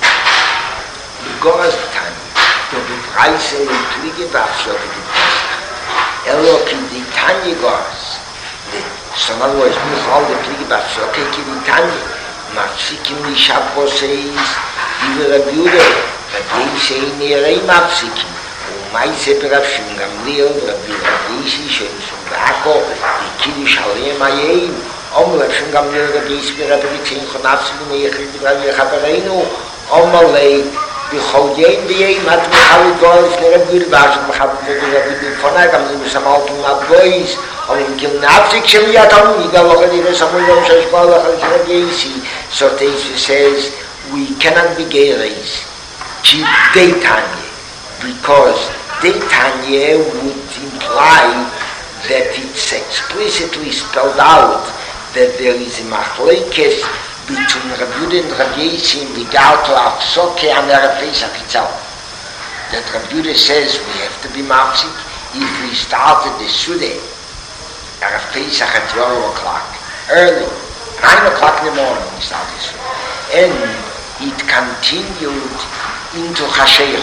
The Goras Tanya, the Bepreise and Plige Bachshot the Pesach. Eloki Deitanya Goras. So in other words, we call the Plige Bachshot Deitanya. Mafsikim li Shabbos says, Diva Rabiuda, but they say Nerei Mafsikim. Umaise Berafshim Gamliel, Rabbi Shem Bako, Kiddush Halem Ayim, Rafshim Gamliel, Rabbi Rabbi Tzin Chonafsim, Yechid Rabbi Chabareinu, Omalei, Bichoyein Biyei, Mat Michali Goris, Rabbi Bashim, Rabbi Fonai, Gamliel Samaltum Abgois, Gil Nafsik Shemiatam, Yigalokadi, Samuel Shashbala, Rabbi So Teisva says, we cannot be Geres, keep Deitanya, because Deitanya would imply that it's explicitly spelled out that there is a machlekes between Rabbi Yehuda and Rabbi Yossi in regard to Afsoke and Erev Pesach itself. That Rabbi Yehuda says we have to be mafsik if we started the Sudeh, Erev Pesach at 12 o'clock, early, 9 o'clock in the morning we started the Sudeh. And it continued into Hasheach.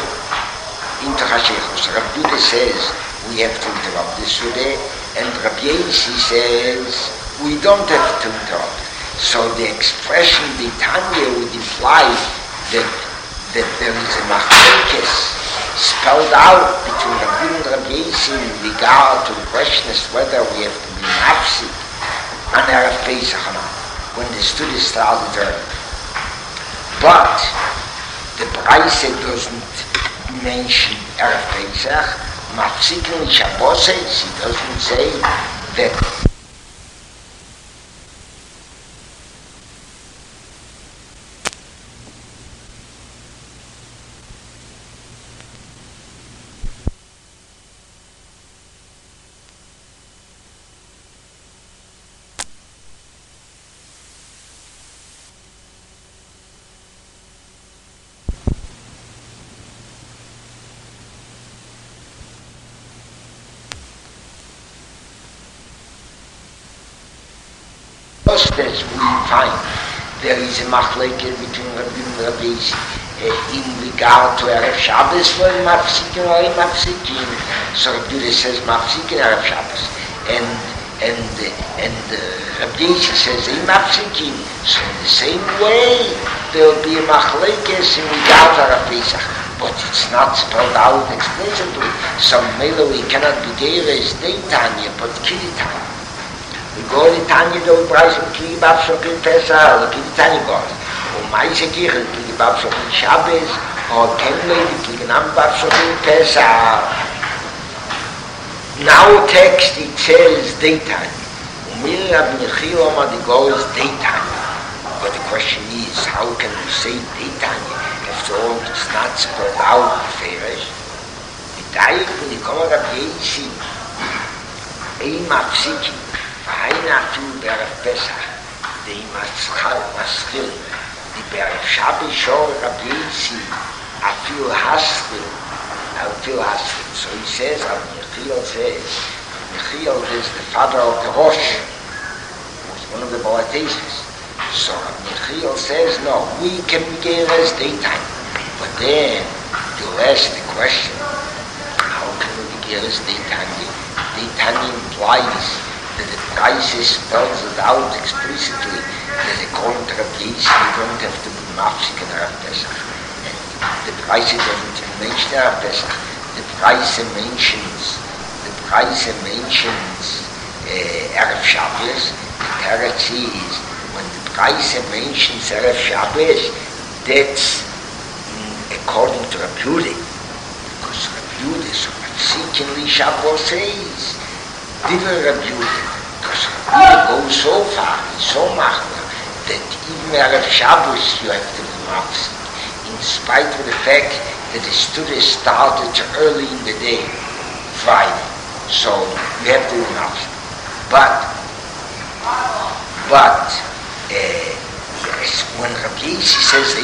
So Rabbi Yehuda says we have to interrupt the Sudeh, and Rabbi Yossi says we don't have to interrupt. So the expression Deitanya would imply that there is a machlekes spelled out between Rabbi Yehuda and Rabbi Yossi in regard to the question as whether we have to be mafsik on Erev Pesach or not, when the Sudeh started early. But the Braise doesn't mention Erev Pesach, Mafsikin Shabbos, he doesn't say that that we find there is a machlekes between Rabbi and Rabbi in regard to Erev Shabbos for Mafsikin or Mafsikin. So Rabbi says Mafsikin Erev Shabbos, and Rabbi says Mafsikin. So in the same way there will be a machlekes in regard to Erev Pesach, but it's not spelled out explicitly. So maybe we cannot be there as Deitanya, but Kiritanya. We go to Tanya, the price of Plige Bachshot in Pesach, the Kiritanya goes. Or Maise Kirch, the Plige Bachshot in Shabbos, or Kenley, the Plige Bachshot in Pesach. Now text it says Deitanya. Umir Rabbi Yechiel Omar, the goal is Deitanya. But the question is, how can we say Deitanya? After all, it's not spelled out in Ferish. The Daik, when you come to Rabbi Yossi, Ein Mafsikin, Vaina Afil Be'erev Pesach, the Maschil, the Be'erev Shabbos Shor Rabbi Yossi, Afil Haschil. So he says, Yechiel is the father of the Rosh, who's one of the Boatesis. So Yechiel says, no, we can be Geres Deitanya. But then, you'll ask the question, how can we be Geres Deitanya? Deitanya implies that the Braise spells it out explicitly that according to Rabbi Yossi you don't have to be mafsik in Erev Pesach. And the Braise doesn't mention Erev Pesach. The Braise mentions Erev Shabbos. The Teretz is when the Braise mentions Erev Shabbos, that's according to Rabbi Yehuda, because Rabbi Yehuda so mafsikin li Shabbos says Diva Rabbi Yehuda, because Rabbi Yehuda goes so far, so machmer, that even Erev Shabbos you have to be mafsik, in spite of the fact that the Sudeh started early in the day, Friday, so you have to be mafsik. But yes, when Rabbi Yossi says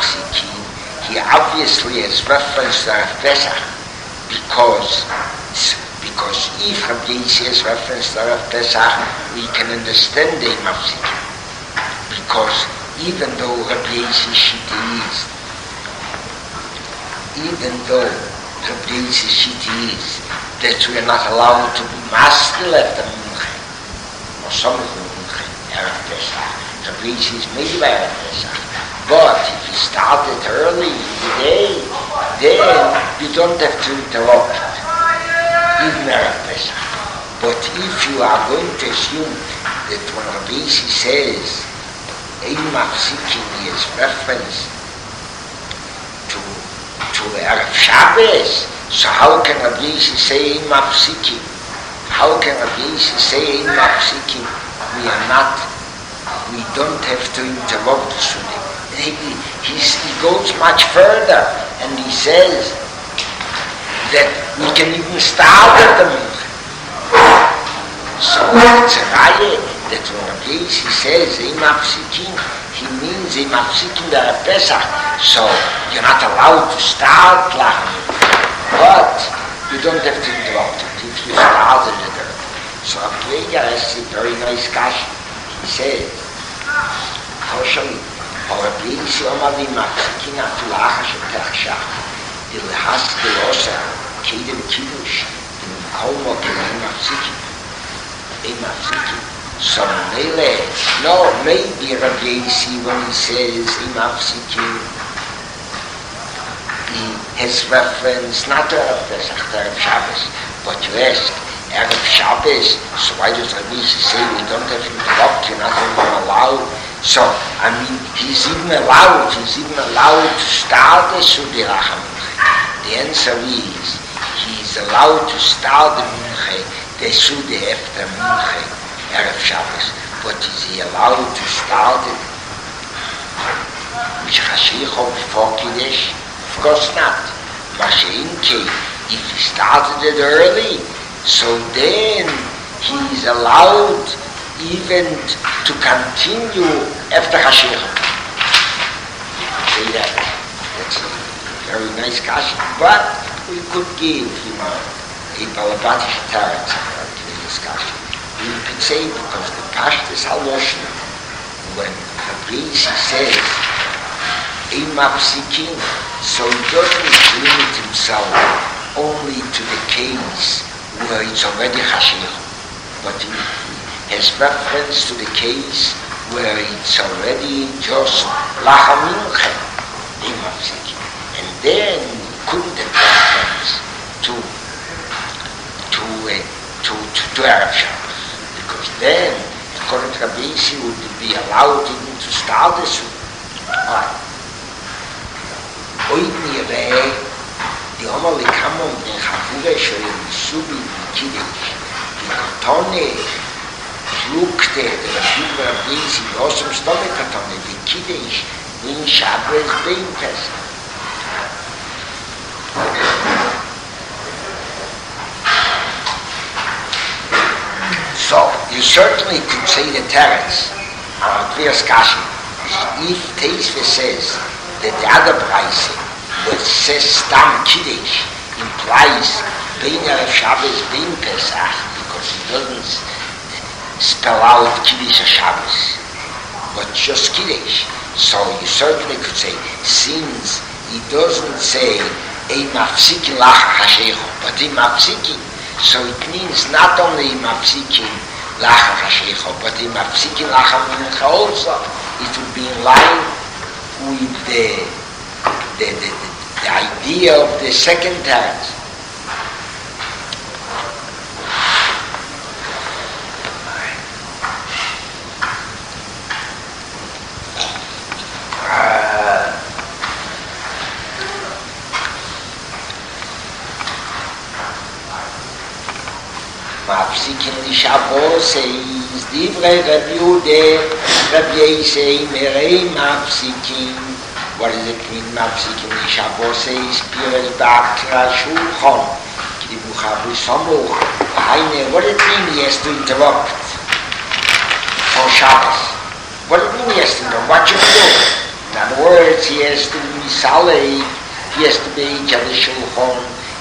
he obviously has reference to Erev Pesach, because Because if Rabbi Yisrael's reference to Erev Pesach, we can understand the Mafsikim. Because even though Rabbi Yisrael's Shita is that we are not allowed to be maskil after Mincha, or some of the Mincha, Erev Pesach. Rabbi Yisrael is made by Erev Pesach. But if you started early in the day, then you don't have to interrupt it, even Erev Pesach. But if you are going to assume that when Rabbi Yisrael says Ein Mafsikin is reference to Erev Shabbos, so how can Rabbi Yisrael say Ein Mafsikin? How can Rabbi Yisrael say Ein Mafsikin? We don't have to interrupt the Sunnah. He goes much further and he says that we can even start at the Mincha. So it's a raya that when Rabbi Yisrael says Ein Mafsikin, he means Ein Mafsikin Erev Pesach. So you're not allowed to start Lach Mincha, but you don't have to interrupt it if you started it early. So Rabbi Yehuda has a very nice question. He says, Toshali, Rabbi Yisrael Amar Mafsikin Atulacha Shetach Shach, Dilhas Delosa, Kedem Kiddush, Kolmo Kedem Mafsikin. So no, maybe Rabbi Yisrael when he says Mafsikin, he has reference not to Erev Pesach, to Erev Shabbos, but you ask Erev Shabbos, so why does Rabbi Yisrael say we don't have to interrupt, you're not even allowed? So, I mean, he's even allowed to start the Sudei Lach Mincha. The answer is, he's allowed to start the Mincha, the Sudei after Mincha, Erev Shabbos. But is he allowed to start it with Chashicho before Kiddush? Of course not. Mashiinke, if he started it early, so then he's allowed even to continue after Hashiach. Say that. That's a very nice question. But we could give him a Balabatish Taretz to the discussion. We could say because the Pashtus Haloshna, when Fabrizi says Ein Mafsikin, so he doesn't limit himself only to the case where it's already Hashiach, but he has reference to the case where it's already just Lach Mincha, Ein Mafsikin. And then couldn't have reference to Erev Shabbos, because then, according to Rabbi Yisrael, would be allowed even to start this. Alright. Oid nireh, the Omer Likamon ben Chavure shoyel Misubi Kiddush, the Katone Flukte, the Rabbi Yisrael, Osem Stome Katone, the Kiddush, bin Shabbos bein Pesach. So, you certainly could say the Teretz, Andreas Kashi, if Teisve says that the other price, which says Stam Kiddush, implies Bein Erev Shabbos, Bein Pesach, because he doesn't spell out Kiddush or Shabbos, but just Kiddush. So you certainly could say, since he doesn't say Ein Mafsikin Lach Hashecho, but Ein Mafsikin, so it means not only Mafsikin Lach HaShecho, but Mafsikin Lach HaMincha also. It would be in line with the idea of the second teretz. Mafsikin li Shabbos says, Divrei Rabbi Yehuda, Rabbi Yisei Merei Mafsikin. What does it mean, Mafsikin li Shabbos says, Pires Ba'akra Shulchan, Kidibu Chabu Samuch, Haine, what does it mean he has to interrupt for Shabbos? What does it mean he has to interrupt? What should he do? In other words, he has to be Saleh, he has to be Each of the Shulchan,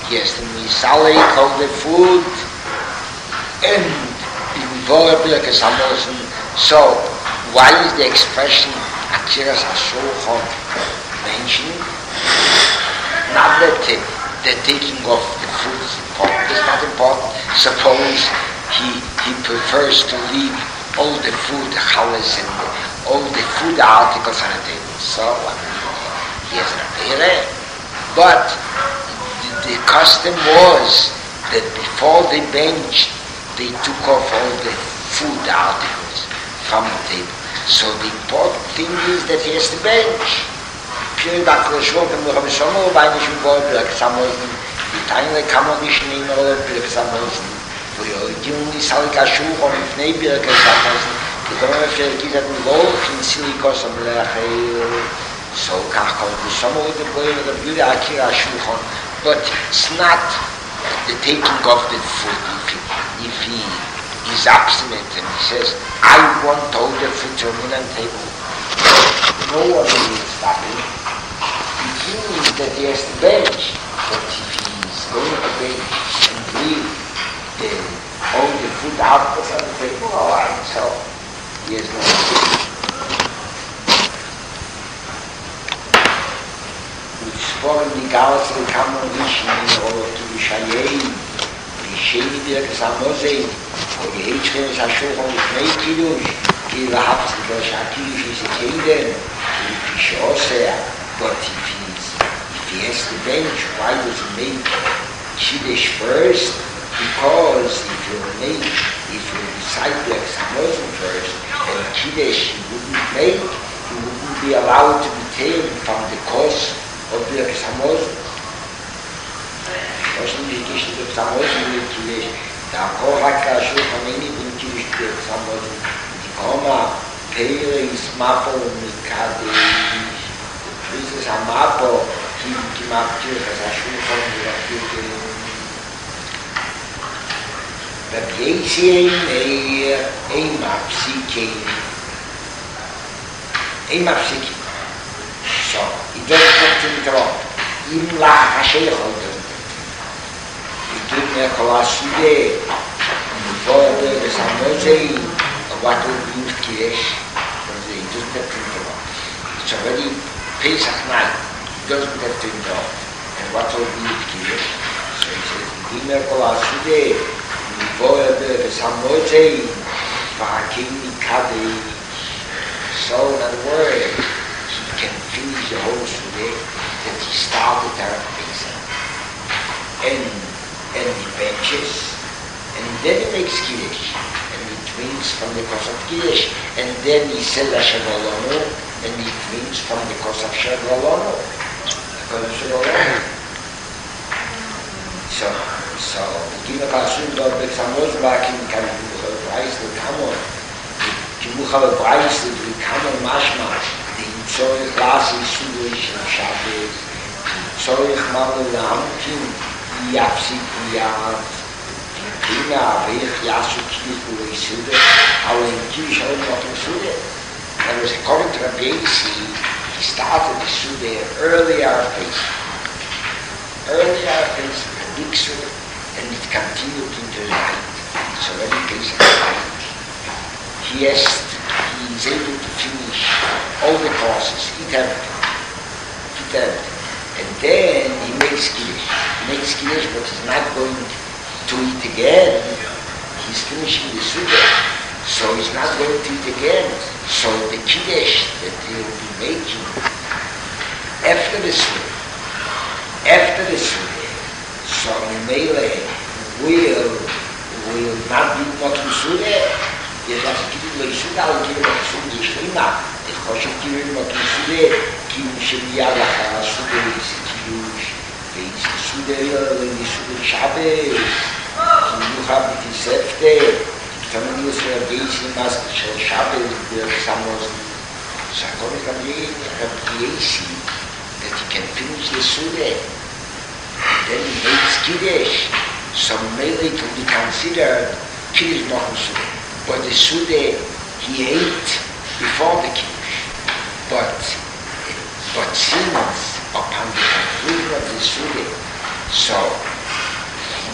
Yes, the misale called the food, and before Birkas Hamazon. So, why is the expression Akiras HaShulchan mentioned? Not that the taking of the food is important. It's not important. Suppose he prefers to leave all the food, challahs, and all the food articles on the table. So, he has not there. But the custom was that before they benched, they took off all the food articles from the table. So the important thing is that he has to bench. Period HaKadosh Baruch Hu Rabbeinu bei nicht Wort Birkas Hamazon. Die Teile kann man nicht nehmen oder Birkas Hamazon. Wo die Misale HaShulchan לפני Birkas Hamazon. Die Dome für Gizat Wolf in Silikos am Lechel. So kach kann man some of the boy of the beauty Akiras HaShulchan. But it's not the taking of the food. If he is abstinent and he says, I want all the food to remain on the table, no one will stop him. It means that he has to bench. But if he is going to bench and leave all the food out on the table, all right, so he has no idea. Sporen die Gauze kann man nicht oder zu Schayei, die Schäne Birkas Hamazon, oder die Hitchkins HaShulchan לפני קידוש, כי überhaupt nicht שהקידוש ist Kinder, die Schosser, but if he has to bench, why does he make Kiddush first? Because if you recite Birkas Hamazon first, then Kiddush he wouldn't be allowed to be taken from the course of Birkas Hamazon. Was nicht die Birkas Hamazon mit Kiddush. Da Korach HaShulchan nicht mit Kiddush Birkas Hamazon. Die Koma, Peres, Mapo, Mikadesh, Prises Hamapo, die macht Birkas HaShulchan, die Rabbi Yossi ein Mapsiki. So, he doesn't have to interrupt. Even Lach HaSheikhot doesn't. He did Merkala Sude, before Birkas Hamazon, what would be with Kiddush, he doesn't have to interrupt. It's already Pesach night, he doesn't have to interrupt. And what would be with Kiddush? So he says, he did Merkala Sude, before Birkas Hamazon, V'hakim Mikadesh. So, in other words, can finish the whole Sude that he started at Pesach. And he benches, and then he makes Kiddush, and he drinks from the kos of Kiddush, and then he says Asher Golonu, and he drinks from the kos of Asher Golonu. So, Gina Kasun dort Birkas Hamazon war kein Kimuchal Preis, der Kamon. Kimuchal Preis, der Kamon Mashma. Zorich Lasi Sudosh Shabbos, Zorich Mamel Hamkin, Yapsik Yad, Pina Avich Yasu Kiddush Sude, our Kiddush all not in Sude. And was according to Rabbi Yossi, he started the Sude earlier Pesach, a big Sude, and it continued into the night. It's already Pesach night. He is able to finish all the courses, eat everything. And then he makes Kiddush, but he's not going to eat again. He's finishing the Suda, so he's not going to eat again. So the Kiddush that he will be making after the Suda, so Mele will not be Motu Suda. Yes, I think it will soon out give it some Yeshima. The Kosher give it what you say, Kim Shemiala Sude is huge. It's Sude when you Sude Shabbos. You have it is Sefte. Family is a base in Master Shabbos, Birkas Hamazon. So according to Rabbi Yossi, that he can finish the Sude. Then he makes Kiddush. So maybe it will be considered Kiddush Mochum Sude. But the Sude he ate before the Kiddush. But since upon the conclusion of the Sude, so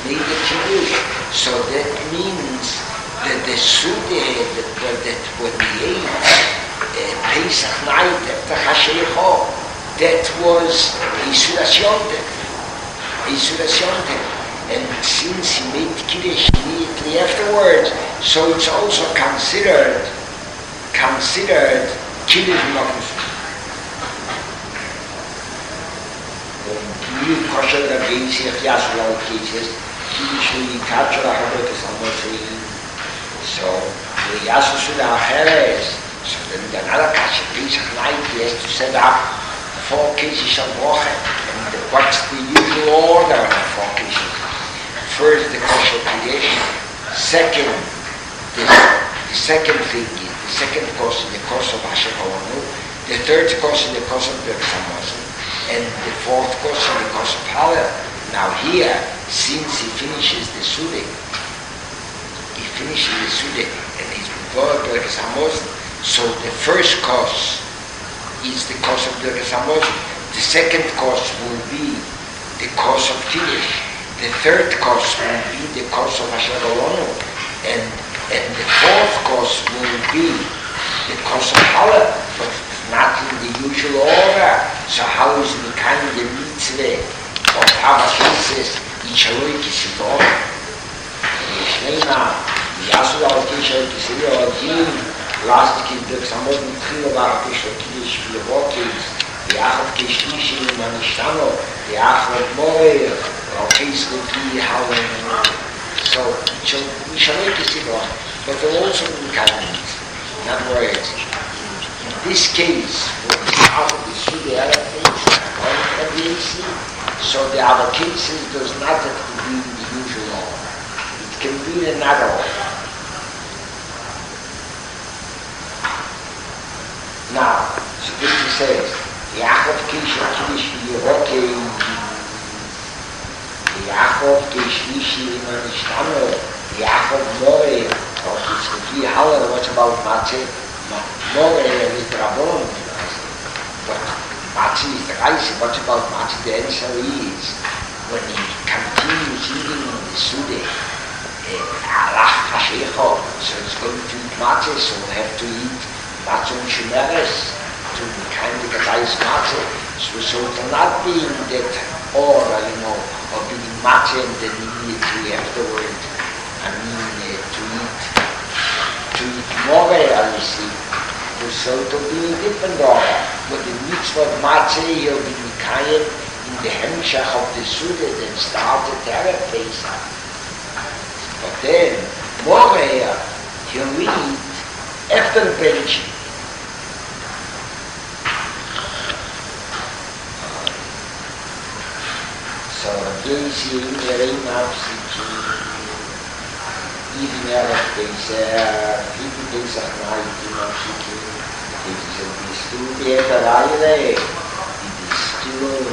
made the kiddush. So that means that the Sude that when we ate Pesach night after Hashecho, that was Isuras Yontem. And since he made kiddush immediately afterwards, so it's also considered kiddush nafus. You kosher the basic Yasulau cases, usually capture a habit is almost so the Yasusula Heres, so then the another Kasha piece of night he has to set up 4 cases of water, and what's the usual order of 4 cases? First the kosher creation, second the second thing is the second course is the course of Asher Hawanu, the third course is the course of the Samosan, and the fourth course is the course of Hallel. Now here, since he finishes the Sude, and he's before Birkas Hamazon, so the first course is the course of Birkas Hamazon, the second course will be the course of Kiddush, the third course will be the course of Asher Hawanu, and the fourth course will be the course of Hallel, but not in the usual order. So how is the kind of the mitzvah of Abba says, Ichaloi Kisidor? Yeshleina, Yasu Al-Kisha Kisidor Al-Jim, last kid, the Samodin Trio Bar-Kisha Kiddush Vilevokis, the Achot Kishlishi Manishtano, the Achot Morer, Al-Kis Lepi Hallel. So, Ichaloi Kisidor, but there will also be kind of mitzvah. In other words, in this case, when we start with the Sude Arab things, so the other cases does not have to be in the usual order. It can be in another order. Now, so this says, Yaakov Kisha Kiddush Yeroke, Yaakov Kishlishi Manishtano, Yaakov Moe, or Kitzki Hallel, what about Matzeh? Moe is the Rabon, but Matzeh is the rice. What about Matzeh? The answer is, when he continues eating the Sude, Alach Hashecho, so he's going to eat Matzeh, so we'll have to eat Matzeh and Shemeres to kind of get ice Matzeh. So it will not be in that order, of eating Matzeh and then immediately afterward, to eat more, obviously. So it will be a different order. But the mitzvah of Matzeh, he'll be Mikayim in the Hemshach of the Sude, then start the Teref Pesach. But then, more he'll eat after the benching. So, Gezi in the Reim Hafsiki, even Teref Pesach, even Pesach night in Hafsiki, so die Studie der Reihe, die Studie,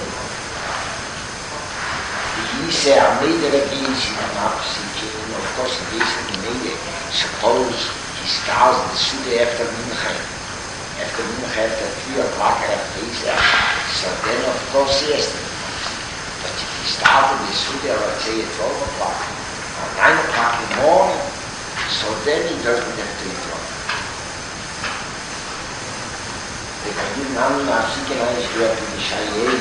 die hieße am Niedergieß in der Absicht, of course, in diesem Gemeinde, suppose he starts the Studie after Mincha, after 3 o'clock after Pesach, so then of course yes, but if he started the Studie, let's say at 12 o'clock, or 9 o'clock in the morning, so then he doesn't have to eat wrong. The Kadimam Nafsikenai is going to be Shayei.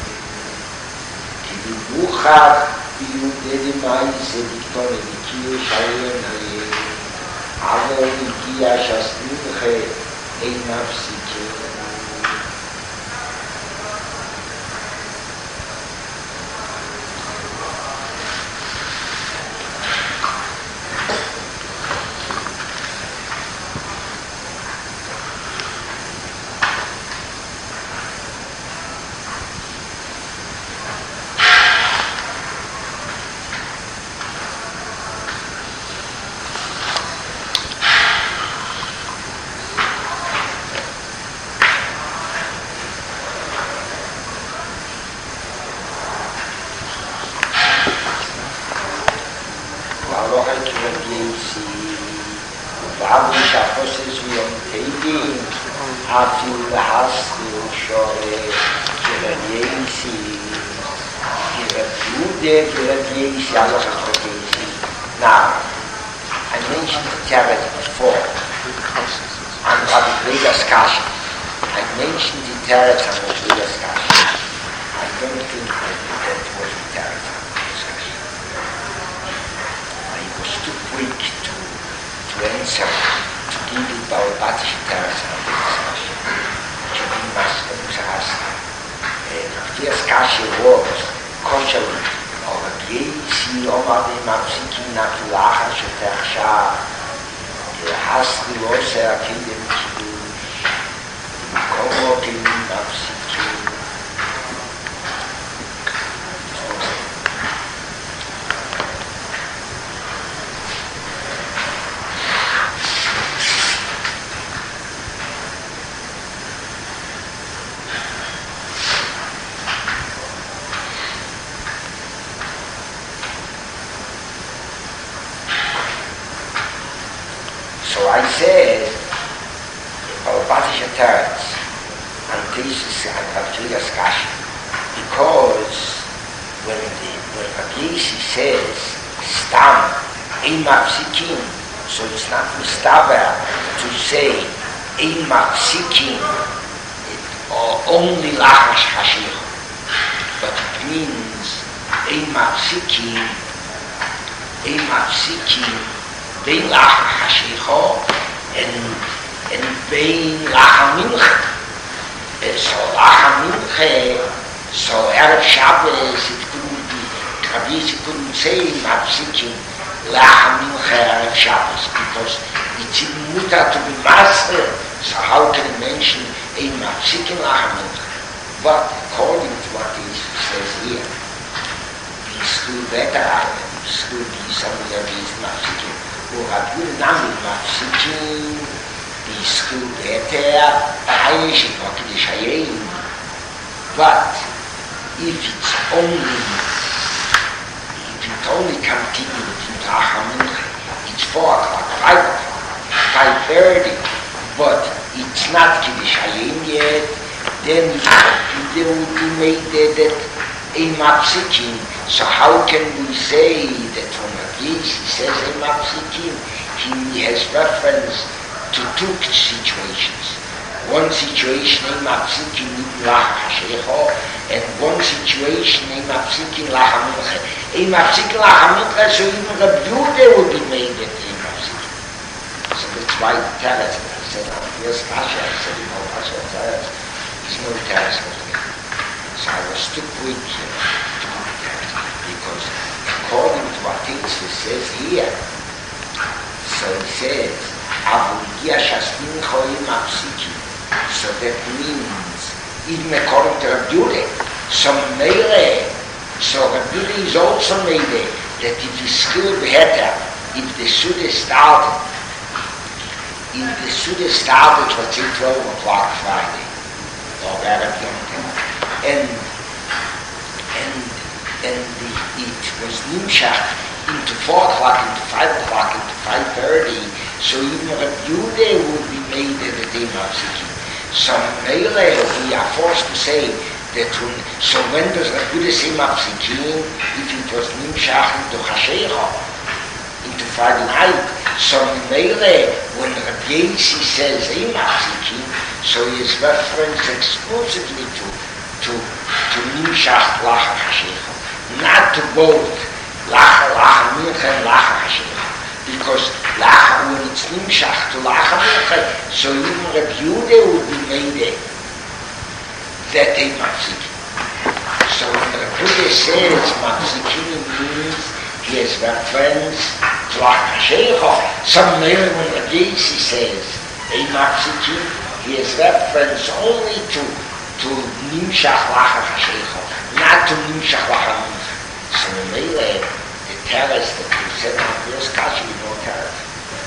Kidu Buchar, Kidu Dedimai, Sedikton, Edikiyo, Shayei, Naye. Avo, Ikia, Shastinche, Ein Nafsikenai. After the house, you show it, der Jelis, ja, das ist der Jelis. Now, I mentioned the Teretz before, on Rabbi Veda's Kasha. I mentioned the Teretz on Rabbi Veda's Kasha. I don't think that was the Teretz on Veda's Kasha. I was too quick to answer, to give the Batish Teretz on Veda's Kasha. To be master of Zahasa. Veda's Kasha was kosher. אבל גייסי אומר עם הפסיקים נפלחה שתחשב להסתי לא עושה הקידם קידוש ומקומו עם הפסיקים So I said, Batish Teretz, and this and Rabbi's Kasha, because when Rabbi says stam ein mafsikin, so it's not mustaber to say ein mafsikin or only lachash hashich, but it means ein mafsikin בין לאחר חשיכו and בין לאחר מנחה. So לאחר מנחה, so Erev Shabbos, it couldn't say mafsikin לאחר מנחה Erev Shabbos, because it's in muta to be master, so how can you mention ein mafsikin לאחר מנחה? But according to what he says here, he's still better, still be somewhere he's mafsikin. Rabbi Nami mafsikin bisku beter aish kokish hayin. But if it only continued in Rachamin, it's 4 o'clock, 5 o'clock, 5:30, but it's not Kiddush Hayin yet, then they would be made that a mafsikin. So how can we say that when he says a mafsikin, he has reference to 2 situations. One situation a mafsikin lacha hashecho, and one situation a mafsikin lacha mincha. A mafsikin lacha mincha, so even Rabbi Yehuda would be made at a mafsikin. So that's why the Teretz, I said, yes, Kasha, I said, no, Kasha, Teretz, there's no Teretz. So I was too quick here to do that, because according to what it says here, so he says, Avugia Shasmin Choim Apsiki. So that means, even according to Rabbi Yehuda, so Meire, so Rabbi Yehuda is also Meire, that if he still better, if the Suda started, let's say 12 o'clock Friday, or Arab Yom Tov, and it was nimshach into 4 o'clock, into 5 o'clock, into 5:30, so even Rabbi Yehuda would be made at the day mafsikin. So Meile, we are forced to say that when does Rabbi Yehuda say mafsikin? If it was nimshach into Hashecha, into Friday night, so Meile, when Rabbi Yossi says a mafsikin, so he is reference exclusively to nimshach lacha hashecha, not to both lacha mincha and lacha hashecha, because lacha, when it's nimshach to lacha mincha, so even Rabbi Yehuda would be made that a mafsikin. So when Rabbi Yehuda says mafsikin means he has reference to lacha hashecha, some when Rabbi Yossi says a mafsikin, he has reference only to nimshach lacha hashecha, not to nimshach lacha mincha. So Meile, the Teretz that you said on Rabbi's Kasha, you know Teretz.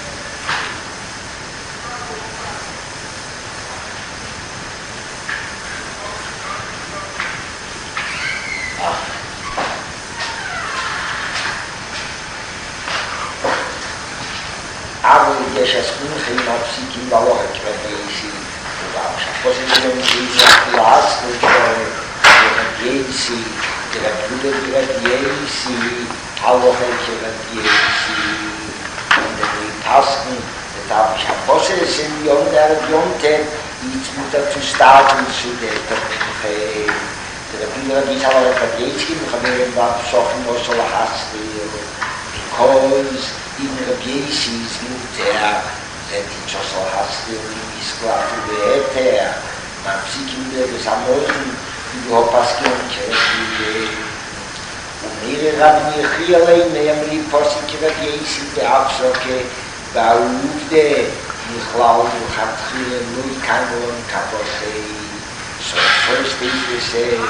אבל יש הסמכים מפסיקים ללכת רבי ובאו שפוסים להם שיש קלאס וג'וי ורבי der Bruder der Jesu, alle welche der Jesu, und der Pasken, der darf ich ein Bosses in Jonte, jetzt muss zu starten zu der Topfe. Der Bruder dieser war der Jesu, und von dem war besoffen, was soll hasten, because in der Jesu ist nur der die soll hasten, ist klar für der man psikim der Gesammelten, die Pasken und ומיר רב יחילי נאמרי פוסק רב יסי באבסוקה בעובדה נכלל וחתחילה נוי כנגלון כפוסי so first thing he says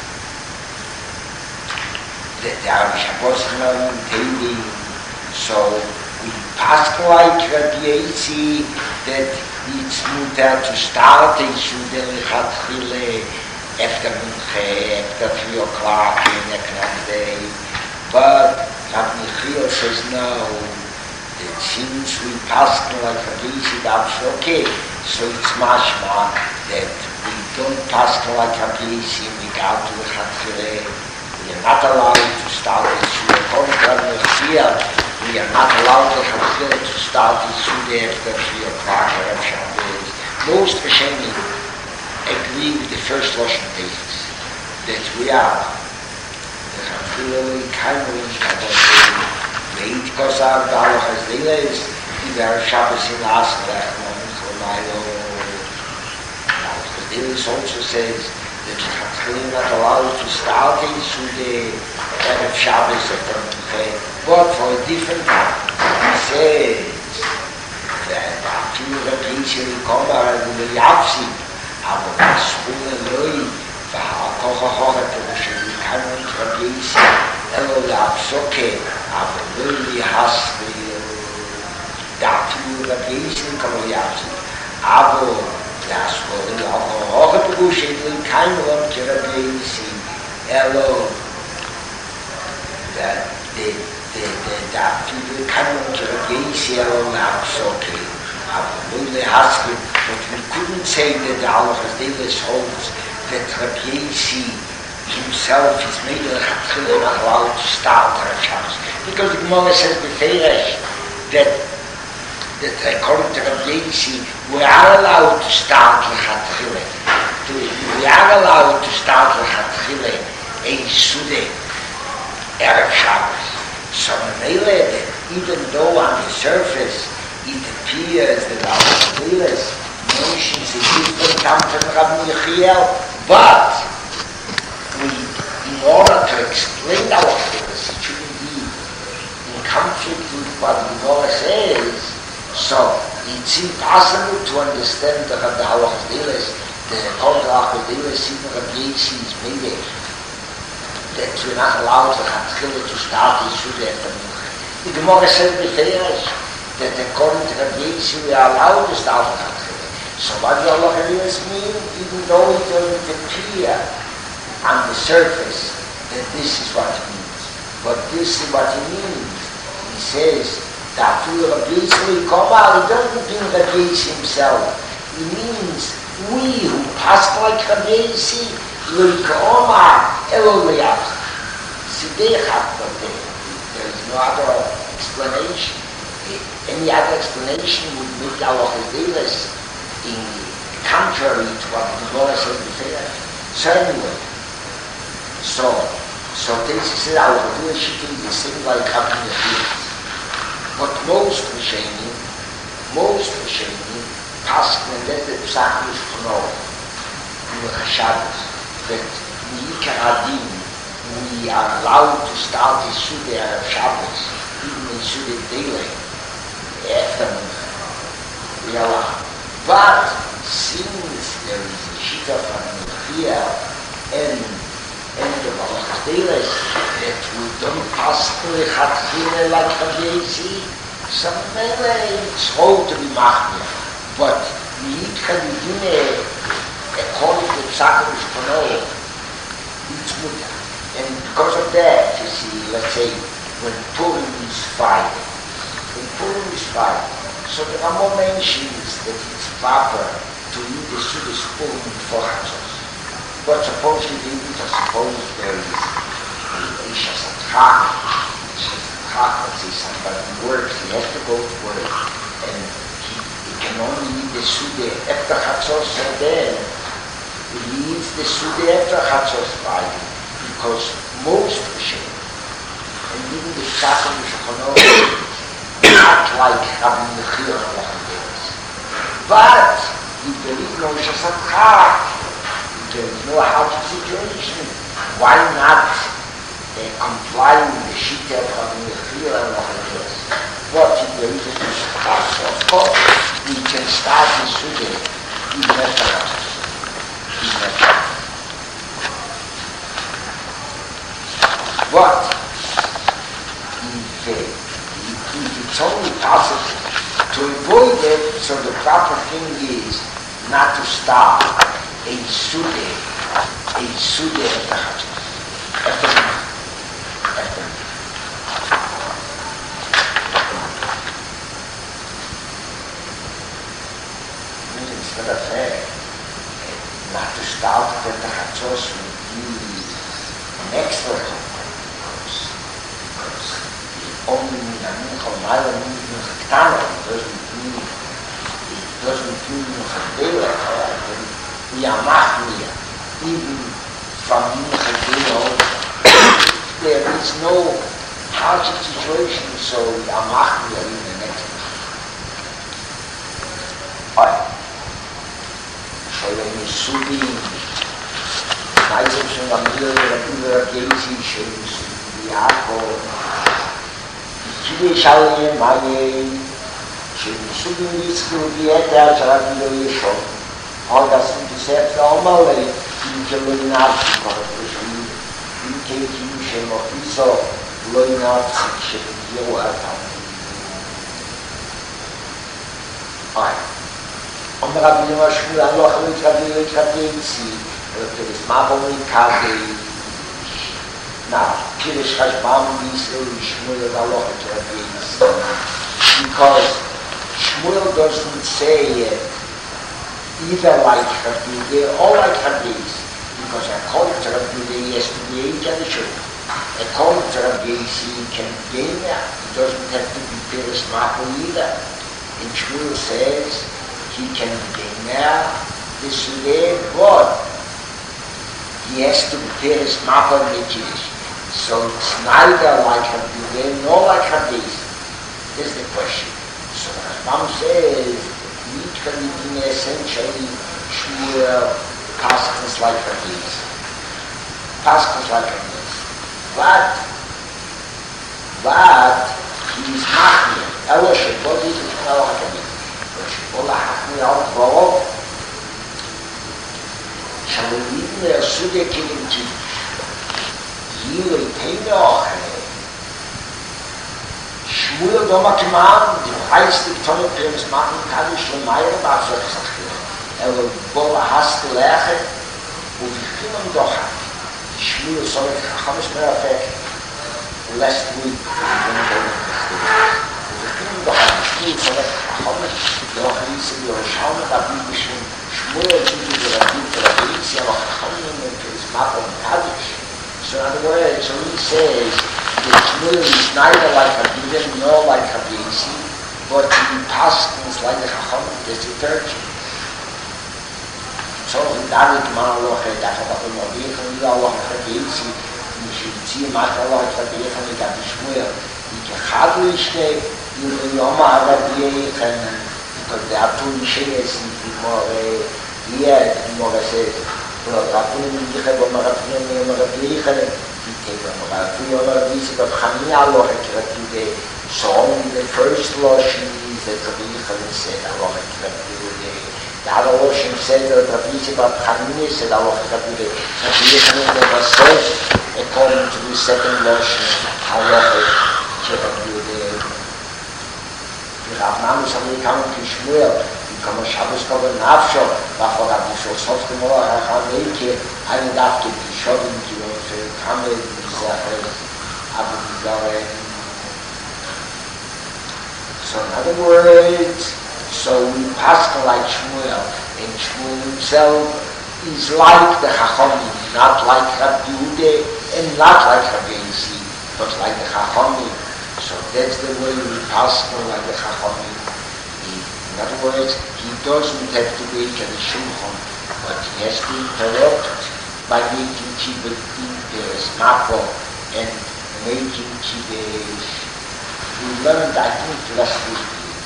that the Apostle intending so we pass like Rabbi Yossi that it's mutter to start in Shudel Chatchile after Minche, after 3 o'clock in the next day. But Rabbi Yechiel says no, that since we pass like Rabbi Yossi, that's okay. So it's mashma that we don't pass like Rabbi Yossi in regard to the Chatchile. We are not allowed to start in Shudel. According to Rabbi Yechiel, we are not allowed to start in Shudel after 3 o'clock or after Shabbos. Most Rishonim agree with the first Lashon basis that we are the Chafiloi Kaimoi Kabbalah made Kosar Dalachas Diles in their Shabbos in Askelech Monacho Dalachas Diles also says that the Chafiloi not allowed to start in Shudel Erev Shabbos after Minche, but for a different time. He says that after the Prince Komar and the Yavsi aber das Schule Loi war Kochahore Pushen kann und Rabisi Elo Lapsoke aber Loi Hasri dafür Rabisi kann man Yapsi aber das wurde Kochahore Pushen kann und Rabisi Elo dafür kann und Rabisi Elo Lapsoke aber Loi Hasri. But we couldn't say that the Alachas Diles holds that Rabbi Yossi himself is made of Chatchile not allowed to start Erev Shabbos. Because the Gemara says beferish that according to Rabbi Yossi we are allowed to start Chatchile. We are allowed to start Chatchile a Sude Erev Shabbos. So even though on the surface it appears that Alachas Diles mentions a different time from Rabbi Yechiel, but in order to explain our things, it shouldn't be in conflict with what the Gemara says. So it's impossible to understand the Halachas Diles, the Halachas Diles in Rabbi Yossi is made that we're not allowed to Chatchile to start in Suda after Mincha. The Gemara says that according to Rabbi Yossi we are allowed to start in Chatchile. So what does Allah mean, even though it doesn't appear on the surface that this is what it means. But this is what it means. He says that through Rabbi Yossi Komar, he doesn't mean Rabbi Yossi himself. He means we who pass like Rabbi Yossi, Komar, Eloleyach. There is no other explanation. Any other explanation would make Allah Diles in contrary to what the Gemara said before. So anyway, so this is our relationship the same like Rabbi Yechiel. But most Rishonim pass when that the Psach is Chonor in the Shabbos that we are allowed to start the Suda of Shabbos even in Suda daily after we are allowed. But since there is a Shita from Yechiel and the Halachas Diles that we don't pass to the Chatchile like Rabbi Yossi, so maybe it's hard to be machmir. But we can begin according to Psachim Shkono, it's mutter. And because of that, you see, let's say, when Purim is fire, so there are more mentions that it's proper to eat the Suda spoon before Hatzos. But suppose you didn't, or suppose there is Chach. It's somebody who works, he has to go to work, and he can only eat the Sude after Chatzos, and then he eats the Sude after Chatzos Friday, because most Rishonim, and even the Chacham Rishonim, not like Rabbi Mechir and Lachadez. But if there is no Shasat, if there is no hardship situation, why not comply with the Shita of Rabbi Mechir and Lachadez? But if there is a Shasat, of course, we can start the Sude even after Chatzos. But if it's only possible to avoid it, so the proper thing is not to start a Sude at the Chatzos. Instead of saying not to start at the Chatzos would be an extra because only in a mincha mile mincha ktana, it doesn't mean mincha dela, we are machmir, even from mincha dela, there is no hardship situation, so we are machmir in the next mincha. Sholem Yisudi, Naitem Shem Amir, Rabbi Gezi, Shem Yisudi, Yaakov, Kili Shalem Mayei, Shem Yisudi Yitzchil Vieter, Rabbi Yishon, all das sind die Selbst Amalei, die Keloinatzi, die Kekim Shem Ofiso, Loinatzi, Shem Yoatam. Und Rabbi Yoma Shmuel, Allah Rabbi Yitzi, there is Mabon Kadei, now, Kirish Hashbam Yisrael, Shmuel, Allah Rabbi Yitzi, because Shmuel doesn't say either like Rabbi Yitzi or like Rabbi Yitzi, because according to Rabbi Yitzi, he has to be age and sure. According to Rabbi Yitzi, he can gain that. He doesn't have to be Piris Mabon either. And Shmuel says, he can be there, this way, but he has to prepare his mapper Mejish. So it's neither like Habibah nor like Hadith. This is the question. So Rashbam says, we can be essentially Shmuel Paschas like Hadith. Paschas like Hadith. But he is Machmir. Eloshim, what is it? Eloshim. Ola Hachmi al-Bov Shalom Sude Kilim Kiddush Yilei Teine Ochene Shmuel Doma Kiman die heißt die Tonne Peres Machen Kaddish und Meire Batzor Zachere Ola Haske Leche und ich bin am Docha Shmuel soll ich Chachamis mehr effekt last week Shmuel soll ich Chachamis doch ließen wir schauen, da blieb ich schon Shmuel zu dieser Tradition, aber Chachamim und Charismata und Kaddish. So in other words, so he says that Shmuel is neither like Habibah nor like Habibah, but he passes like the Chachamim, that's the third thing. So in David Malach, that had a Mavich, and Allah Habibah, and she would see him after Allah Habibah, and he got the Shmuel. He can hardly stay, you know, Yoma Habibah, and because the Atun Sheyes in the more says, well, Atun Yichel, Marapin, Marapichel, he came from Marapin, Marapis, but Hamia Loch, so only the first Loshim is that Rabichel said, Allah, the other Loshim said that Rabbi but Hamia said, Allah, Rabichel never says, according to the second Loshim, Allah, Rabnanus Amerikaner Shmuel, die kann man Shabbos kommen nachschauen, davor habe ich schon sonst gemacht, ich habe einen Tag geschaut, die kam die Sache, aber die Sache. So in other words, so we pass like Shmuel, and Shmuel himself is like the Chachamim, not like Rabbi Yehuda, and not like Rabbi Yossi. but like the Chachomim. So that's the way we pass like the Chachomim. In other words, he doesn't have to make any shulchan, but he has to interrupt by making kibbutz in the mapo and making kibbutz. We learned, I think, last week.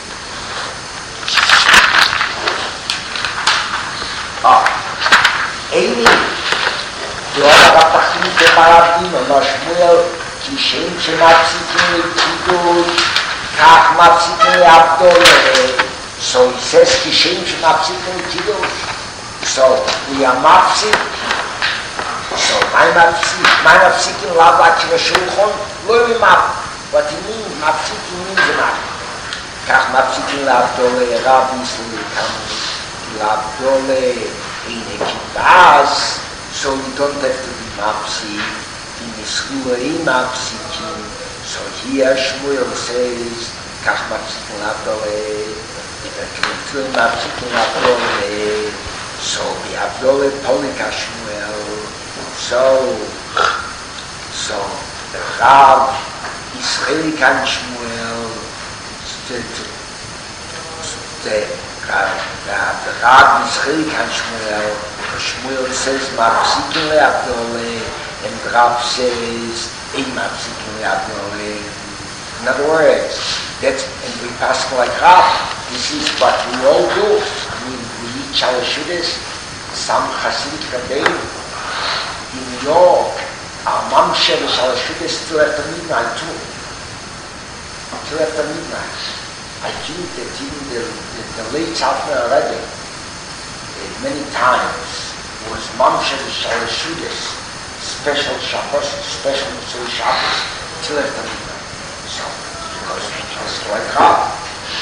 Amy, the other Batachim Marabim, and Shmuel, Kishem Shemapsikim Kiddush, Kach Mapsikim Abdoleh. So he says Kishem Shemapsikim Kiddush. So we are Mapsik. So my Mapsikim Lavach Shulchan, Lori Map. What he means, Mapsikim means a map. Kach Mapsikim Abdoleh, Rabbi Slikam, Abdoleh. In a kibbutz, so we don't have to be mapsi. In the school, mapsikim. So here Shmuel says, "Kach mapsikim labdole." If I can feel mapsikim labdole, so the abdole polika Shmuel. So the Rav Israeli kan Shmuel. The Rav Israeli kan Shmuel. Shmuel says mapsikim le'abdole, and the Rav says ein mapsikim le'abdole. In other words, and we pass like Rav. This is what we all do. I mean, we eat Shalashudas. Some Hasidic Rabbein in New York, our Mamshe Shalashudas till after midnight too. Till after midnight. I think that even the late Tzafner already, many times, was Mamshe Shalashudas, special Shabbos, special Mitzvah Shabbos, till after midnight. So, because it's like Rav.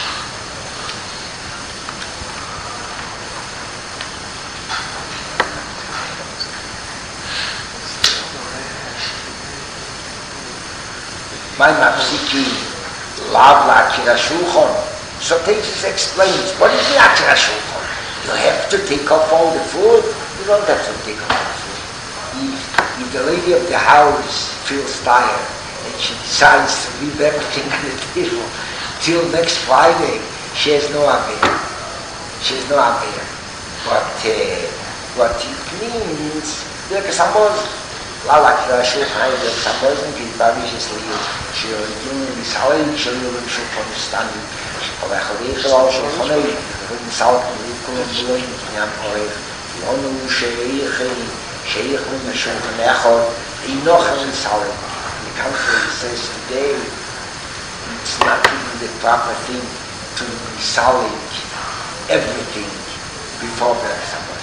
My Mapsiki Lav L'Akira Shulchan. So Tesis explains, what is the Akira Shulchan? You have to take off all the food? You don't have to take off all the food. If the lady of the house feels tired and she decides to leave everything on the table till next Friday, she has no idea. She has no idea. But what it means, because La L'Akira Shulchan, the Samozin Gizbavish Liu, שיודעים מסעלי שיודעים שולחון סטנדרט, ולאחרי כלל שולחוני, ומסעל כולם בלואים פניהם עורף, יונו שייך למשולחון אחד, אינו חיים מסעלים. The country says today, it's not even the proper thing to misalik everything before Be'er Sabbath.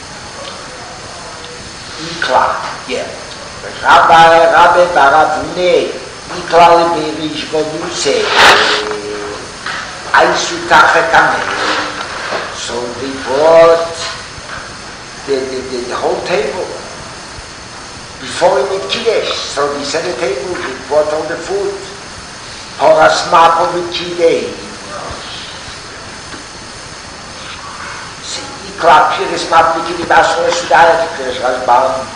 Ikla, yeah. Rabbi Baravune, Ikla Leberish Goduse, Aisu Tachetame. So they brought the whole table before we made Kiddush. So they set a table, they brought all the food. Horas Mapo with Kiddush. Ikla Piris Mapo with Kiddush, Basra Sudaya, Piris Rasbaum.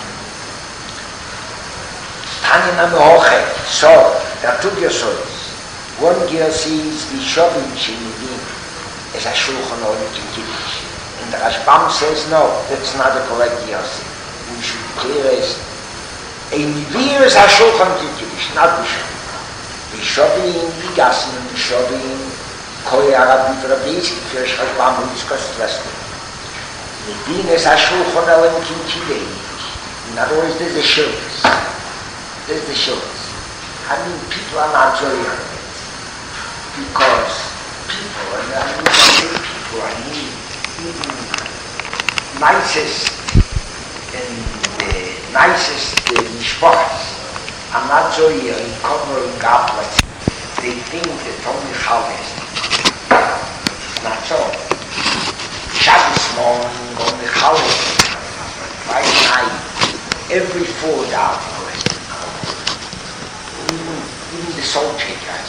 Tanin Hoche. So, there are two Gersois. One Gersi is the Shovim Shemidim as a Shulchan Aruch in Kiddush. And the Rashbam says, no, that's not the correct Gersi. We should be clear as a Nivir is a Shulchan in Kiddush, not the Shovim. The Shovim, the Gassim, the Shovim, Koi Arabi Rabbeis, the first Rashbam who discussed last week. Nivir is a Shulchan Aruch in Kiddush. In other words, there's the Shulchan. There's the shoulders. I mean, people are not joying on it. Because people, and I mean, people, I mean, even nicest and the nicest mishpachas are not joying in covering up like they think that only Chaldes. It's not so. Shabbos morning, only Chaldes. Friday night, every 4 hours. Even the soul shakers.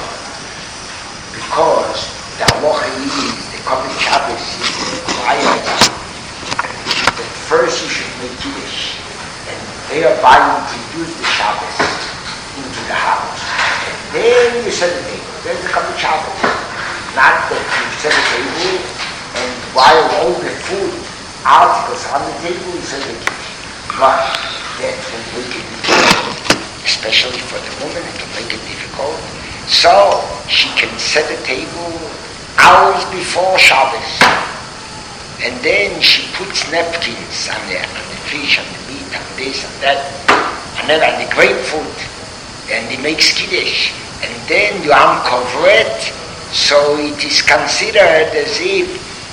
Because the halacha is, the Kodesh Shabbos is required that first you should make Kiddush, and thereby introduce the Shabbos into the house. Then you set the table. Then you come to Shabbos. Not that you set the table, and while all the food articles on the table, you set the table. But that will make it difficult, especially for the woman, it will make it difficult. So she can set the table hours before Shabbos. And then she puts napkins on the fish, on the meat, on this, and that, and then on the grapefruit, and he makes kiddush. And then you uncover it, so it is considered as if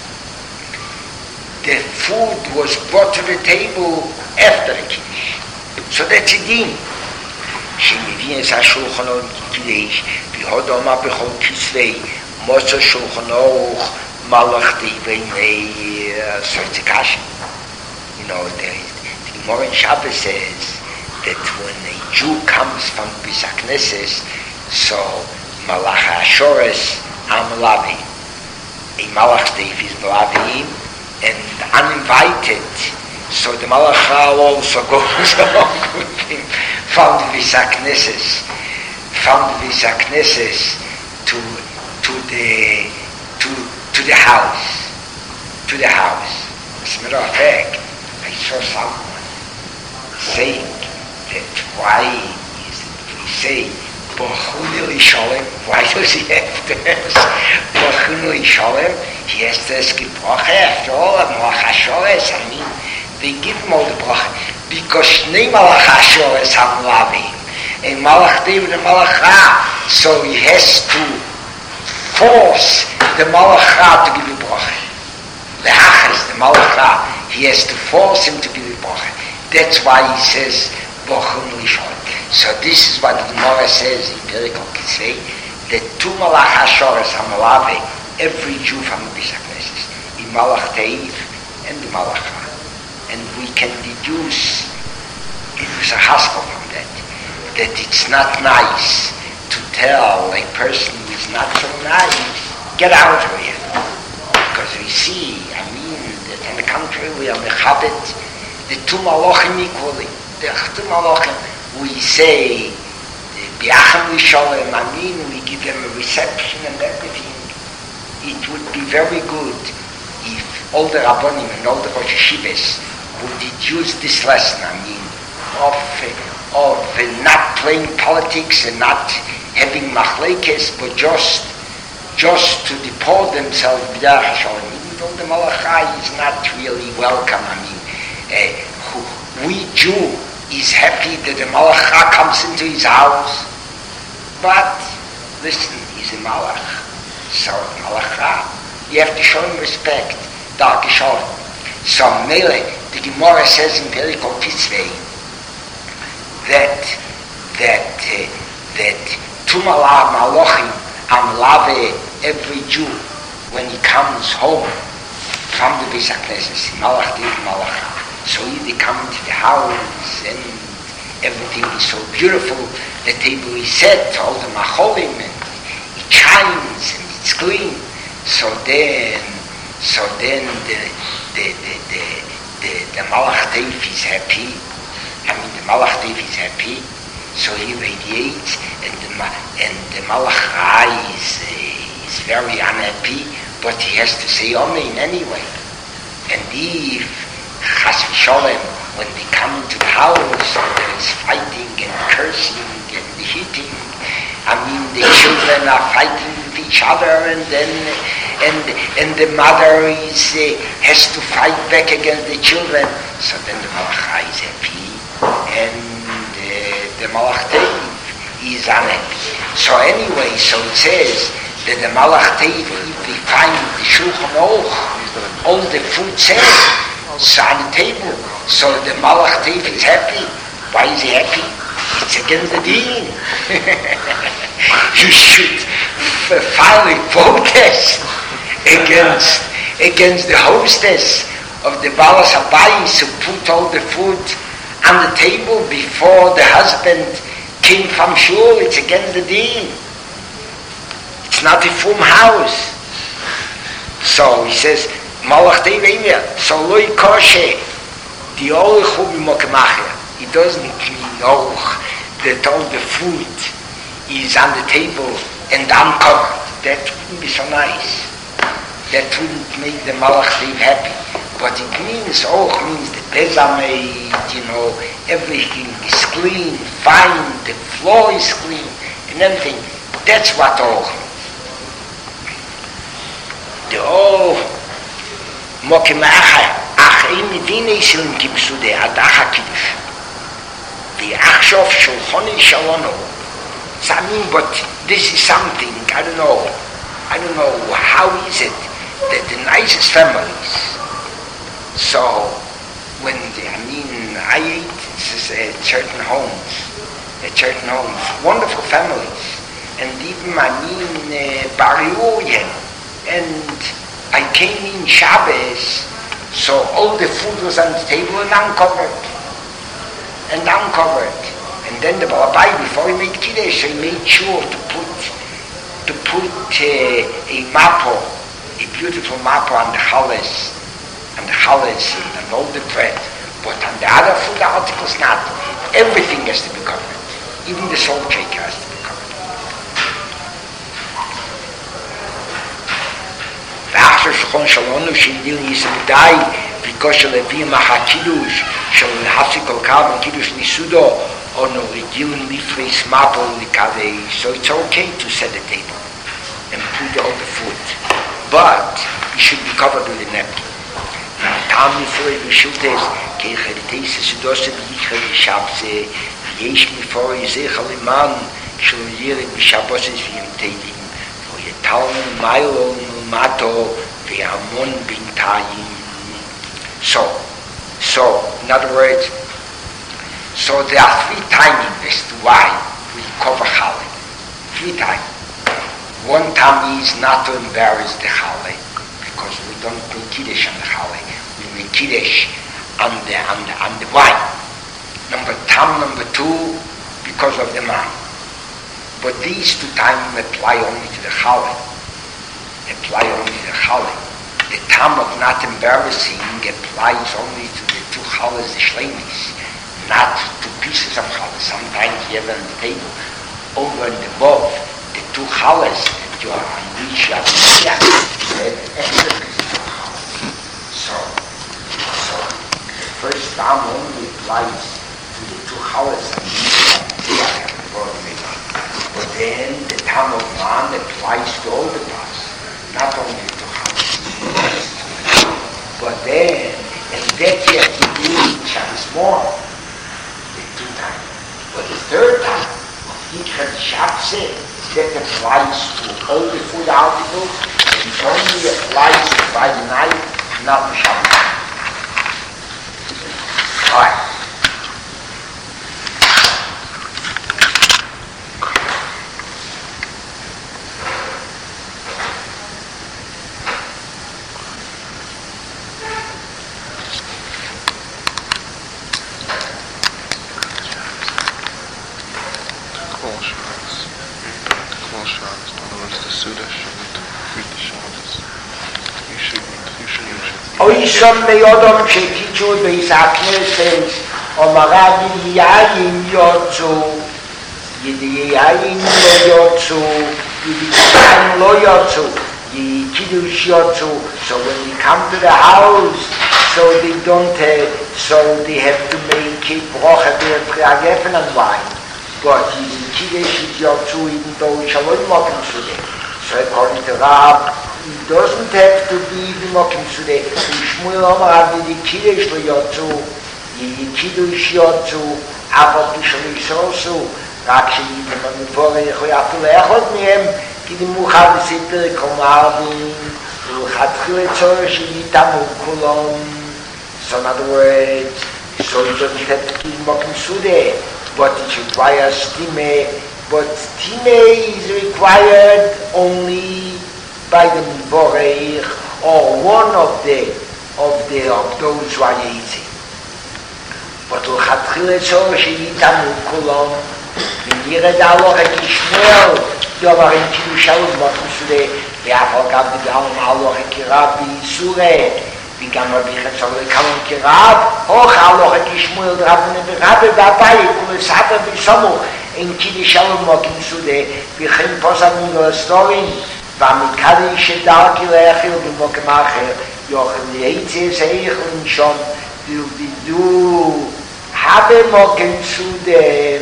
the food was brought to the table after the kiddush. So that's a din. שמביא את השולחן אורך כקדש, והודו מה בכל כסווי, מוצא שולחן אורך מלאכתי בעיני סרצקשי. You know, the Gemara in Shabbos says that when a Jew comes from Beis HaKnesses, so Malach HaShores are Malavi. A Malach Deif is Malavi, and uninvited, so the Malach also goes along with him from the Beis HaKnesses to the house. As a matter of fact, I saw someone saying that why is it we say Bochunili Sholem, why does he have to ask Bochunili Sholem? He has to ask it bracha after all of Malach HaShores. I mean, they give him all the bracha because Shnei Malach HaShores have Lavim and Malach David and Malach Ra, so he has to force the Malach Ra to give you bracha. The Achas, the Malach Ra, he has to force him to give you bracha. That's why he says Bochunili Sholem. So this is what the Gemara says in Perikol Kitzvei, that two Malach HaShores are Malave, every Jew from the Beis HaKnesses, in Malach Teif and the Malach Ra. And we can deduce, it was a haskell from that it's not nice to tell a person who is not so nice, get out of here. Because we see, I mean, that in the country we are mechabed the two Malachim equally. The two Malachim, we say, Biacham Lisholem, I mean, we give them a reception and everything. It would be very good if all the Rabbonim and all the Rosh Yeshivas would deduce this lesson, I mean, of not playing politics and not having machlekes, but just to deport themselves, even though the Malachai is not really welcome. I mean, we Jew is happy that the Malachai comes into his house, but listen, he's a Malach, so the Malachai, you have to show him respect, So Mele, the Gemara says in Perikol Kitzvei that two Malachim Amlave every Jew when he comes home from the Beis HaKnesses, Malach Dev Malach. So they come into the house and everything is so beautiful. The table is set, all the macholim, and it shines and it's clean. So then the Malach Dev is happy. I mean, the Malach Dev is happy. So he radiates, and the Malach Ra is very unhappy, but he has to say Amen anyway. And if Chas v'Sholem, when they come into the house, there is fighting and cursing and hitting. I mean, the children are fighting with each other, and the mother has to fight back against the children. So then the Malach Ra is happy, and the Malach Tev is unhappy. So anyway, so it says that the Malach Tev, if they find the Shulchan Aruch, all the food set, so on the table, so the Malach Tev is happy. Why is he happy? It's against the deen. You should file a protest against the hostess of the Balas Habayis who put all the food on the table before the husband came from shul. It's against the deen. It's not a full house. So he says, Malach Tev Eimer, so loi koshe, the Olech hu b'mokemachia. He doesn't mean Olech that all the food is on the table and uncovered. That wouldn't be so nice. That wouldn't make the Malach Dev happy. But it means the besame, everything is clean, fine, the floor is clean, and everything. That's what all means. The all Mokimacha, Achim Medine Silim Kibsude, Adacha Kiddush. The Achshov Shulchoni Shalono. So I mean, but this is something, I don't know, how is it that the nicest families, so when I ate at certain homes, wonderful families, and even Bariurien, and I came in Shabbos, so all the food was on the table and uncovered. And then the Balabai, before he made Kiddush, he made sure to put a mapo, a beautiful mapo on the challahs, and all the bread. But on the other food articles, not. Everything has to be covered. Even the salt cake has to be covered. ואחר שכון שלנו שינדיל יסמדי, because של אביהם החקידוש, של להפסיק כל כך וקידוש ניסודו, or no regiun lifreis mapo likade. So it's okay to set a table and put all the food, but it should be covered with a napkin. Tam nifrei v'shultes keicherteis sudose v'yichel v'shabse v'yesh nifrei zechal iman shel yired v'shaboses v'yim teilim v'yetal mailo mato v'amon bintayim. So in other words, so there are 3 timings as to why we cover challah. 3 times. One time is not to embarrass the challah, because we don't make kiddush on the challah. We make kiddush on the wine. Number 2, because of the man. But these 2 times apply only to the challah. The time of not embarrassing applies only to the 2 challahs, the shleimis. Not 2 pieces of challah. Sometimes you have on the table, over and above, the 2 challahs that you are on which you have extra pieces of challah. So the first time only applies to the 2 challahs but then the time of man applies to all the parts, not only the 2 challahs. But then, and that you have to do Shabbos morning. But the 3rd time, Yichel Shabse, that applies to all the food articles, and it only applies to Friday night, not to Shabbos. All right. Oishon meyodom shekichu beisakneses omarad yayin yotzu yayin lo yotzu yayin lo yotzu yikidush yotzu. So when we come to the house, so they don't so they have to make a broche be'agefen and wine. But yikidush is yotzu even though shalom mokim sudeh. So according to Rab, it doesn't have to be the mokim sudeh. Shmuel Omar the Kiddush lo yotzu, Kiddush yotzu, Avot b'shel yisosu, רק שיתם המבורא יכול אפילו לאחד מהם, כי נמוכה בסתר קומרבים, ולכתחיל צורך שיתאמו כולם. So in other words, so it doesn't have to be mokim sudeh, but it requires time, but time is required only by the Mivorech or one of those who are easy. But l'chatchile so she'itamu kulon, v'nired aloha kishmuel, yovar in Kiddush mokim sudeh, ve'afal gav digalom aloha ki Rabbi Yisure, wie kann man mich jetzt aber kann man gerab hoch Allah geschmul draben und habe dabei und es hat wie so in kidishal mokim sude wie kein posa mit story war mit kadische darke lechel und mokim acher jo jetzt sei und schon du habe mokim sude.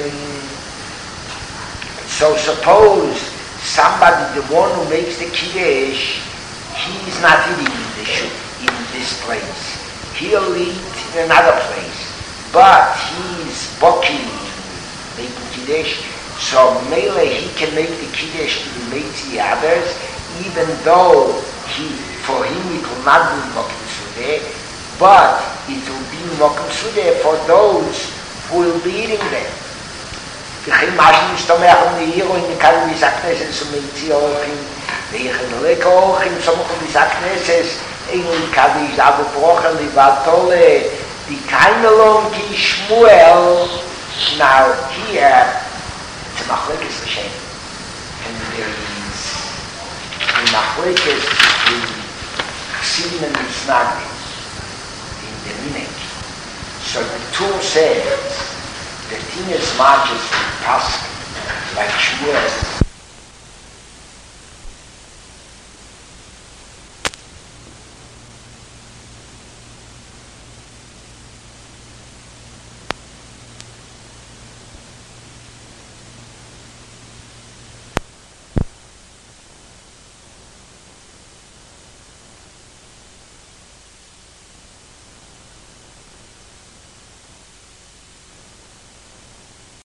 So suppose somebody, the one who makes the kiddush, he's not eating in this place. He'll eat in another place. But he's bucking, making kiddush. So Mele, he can make the kiddush to the Meitzi others, even though for him it will not be Mokim Sudeh, but it will be Mokim Sudeh for those who will be eating them. Ich mache nicht mehr um die Hero in der Kalle, wie sagt es, so mit sie auch in der Leke auch in so wie sagt es, in der Kalle ist abgebrochen, die war tolle, die keine Longe Schmuel, now here, it's a Machlekes Hashem, and there is the Machlekes between Chassidim and Misnagdim in the Minek. So the Tur says, the thing is much as Pasuk, like Shmuel,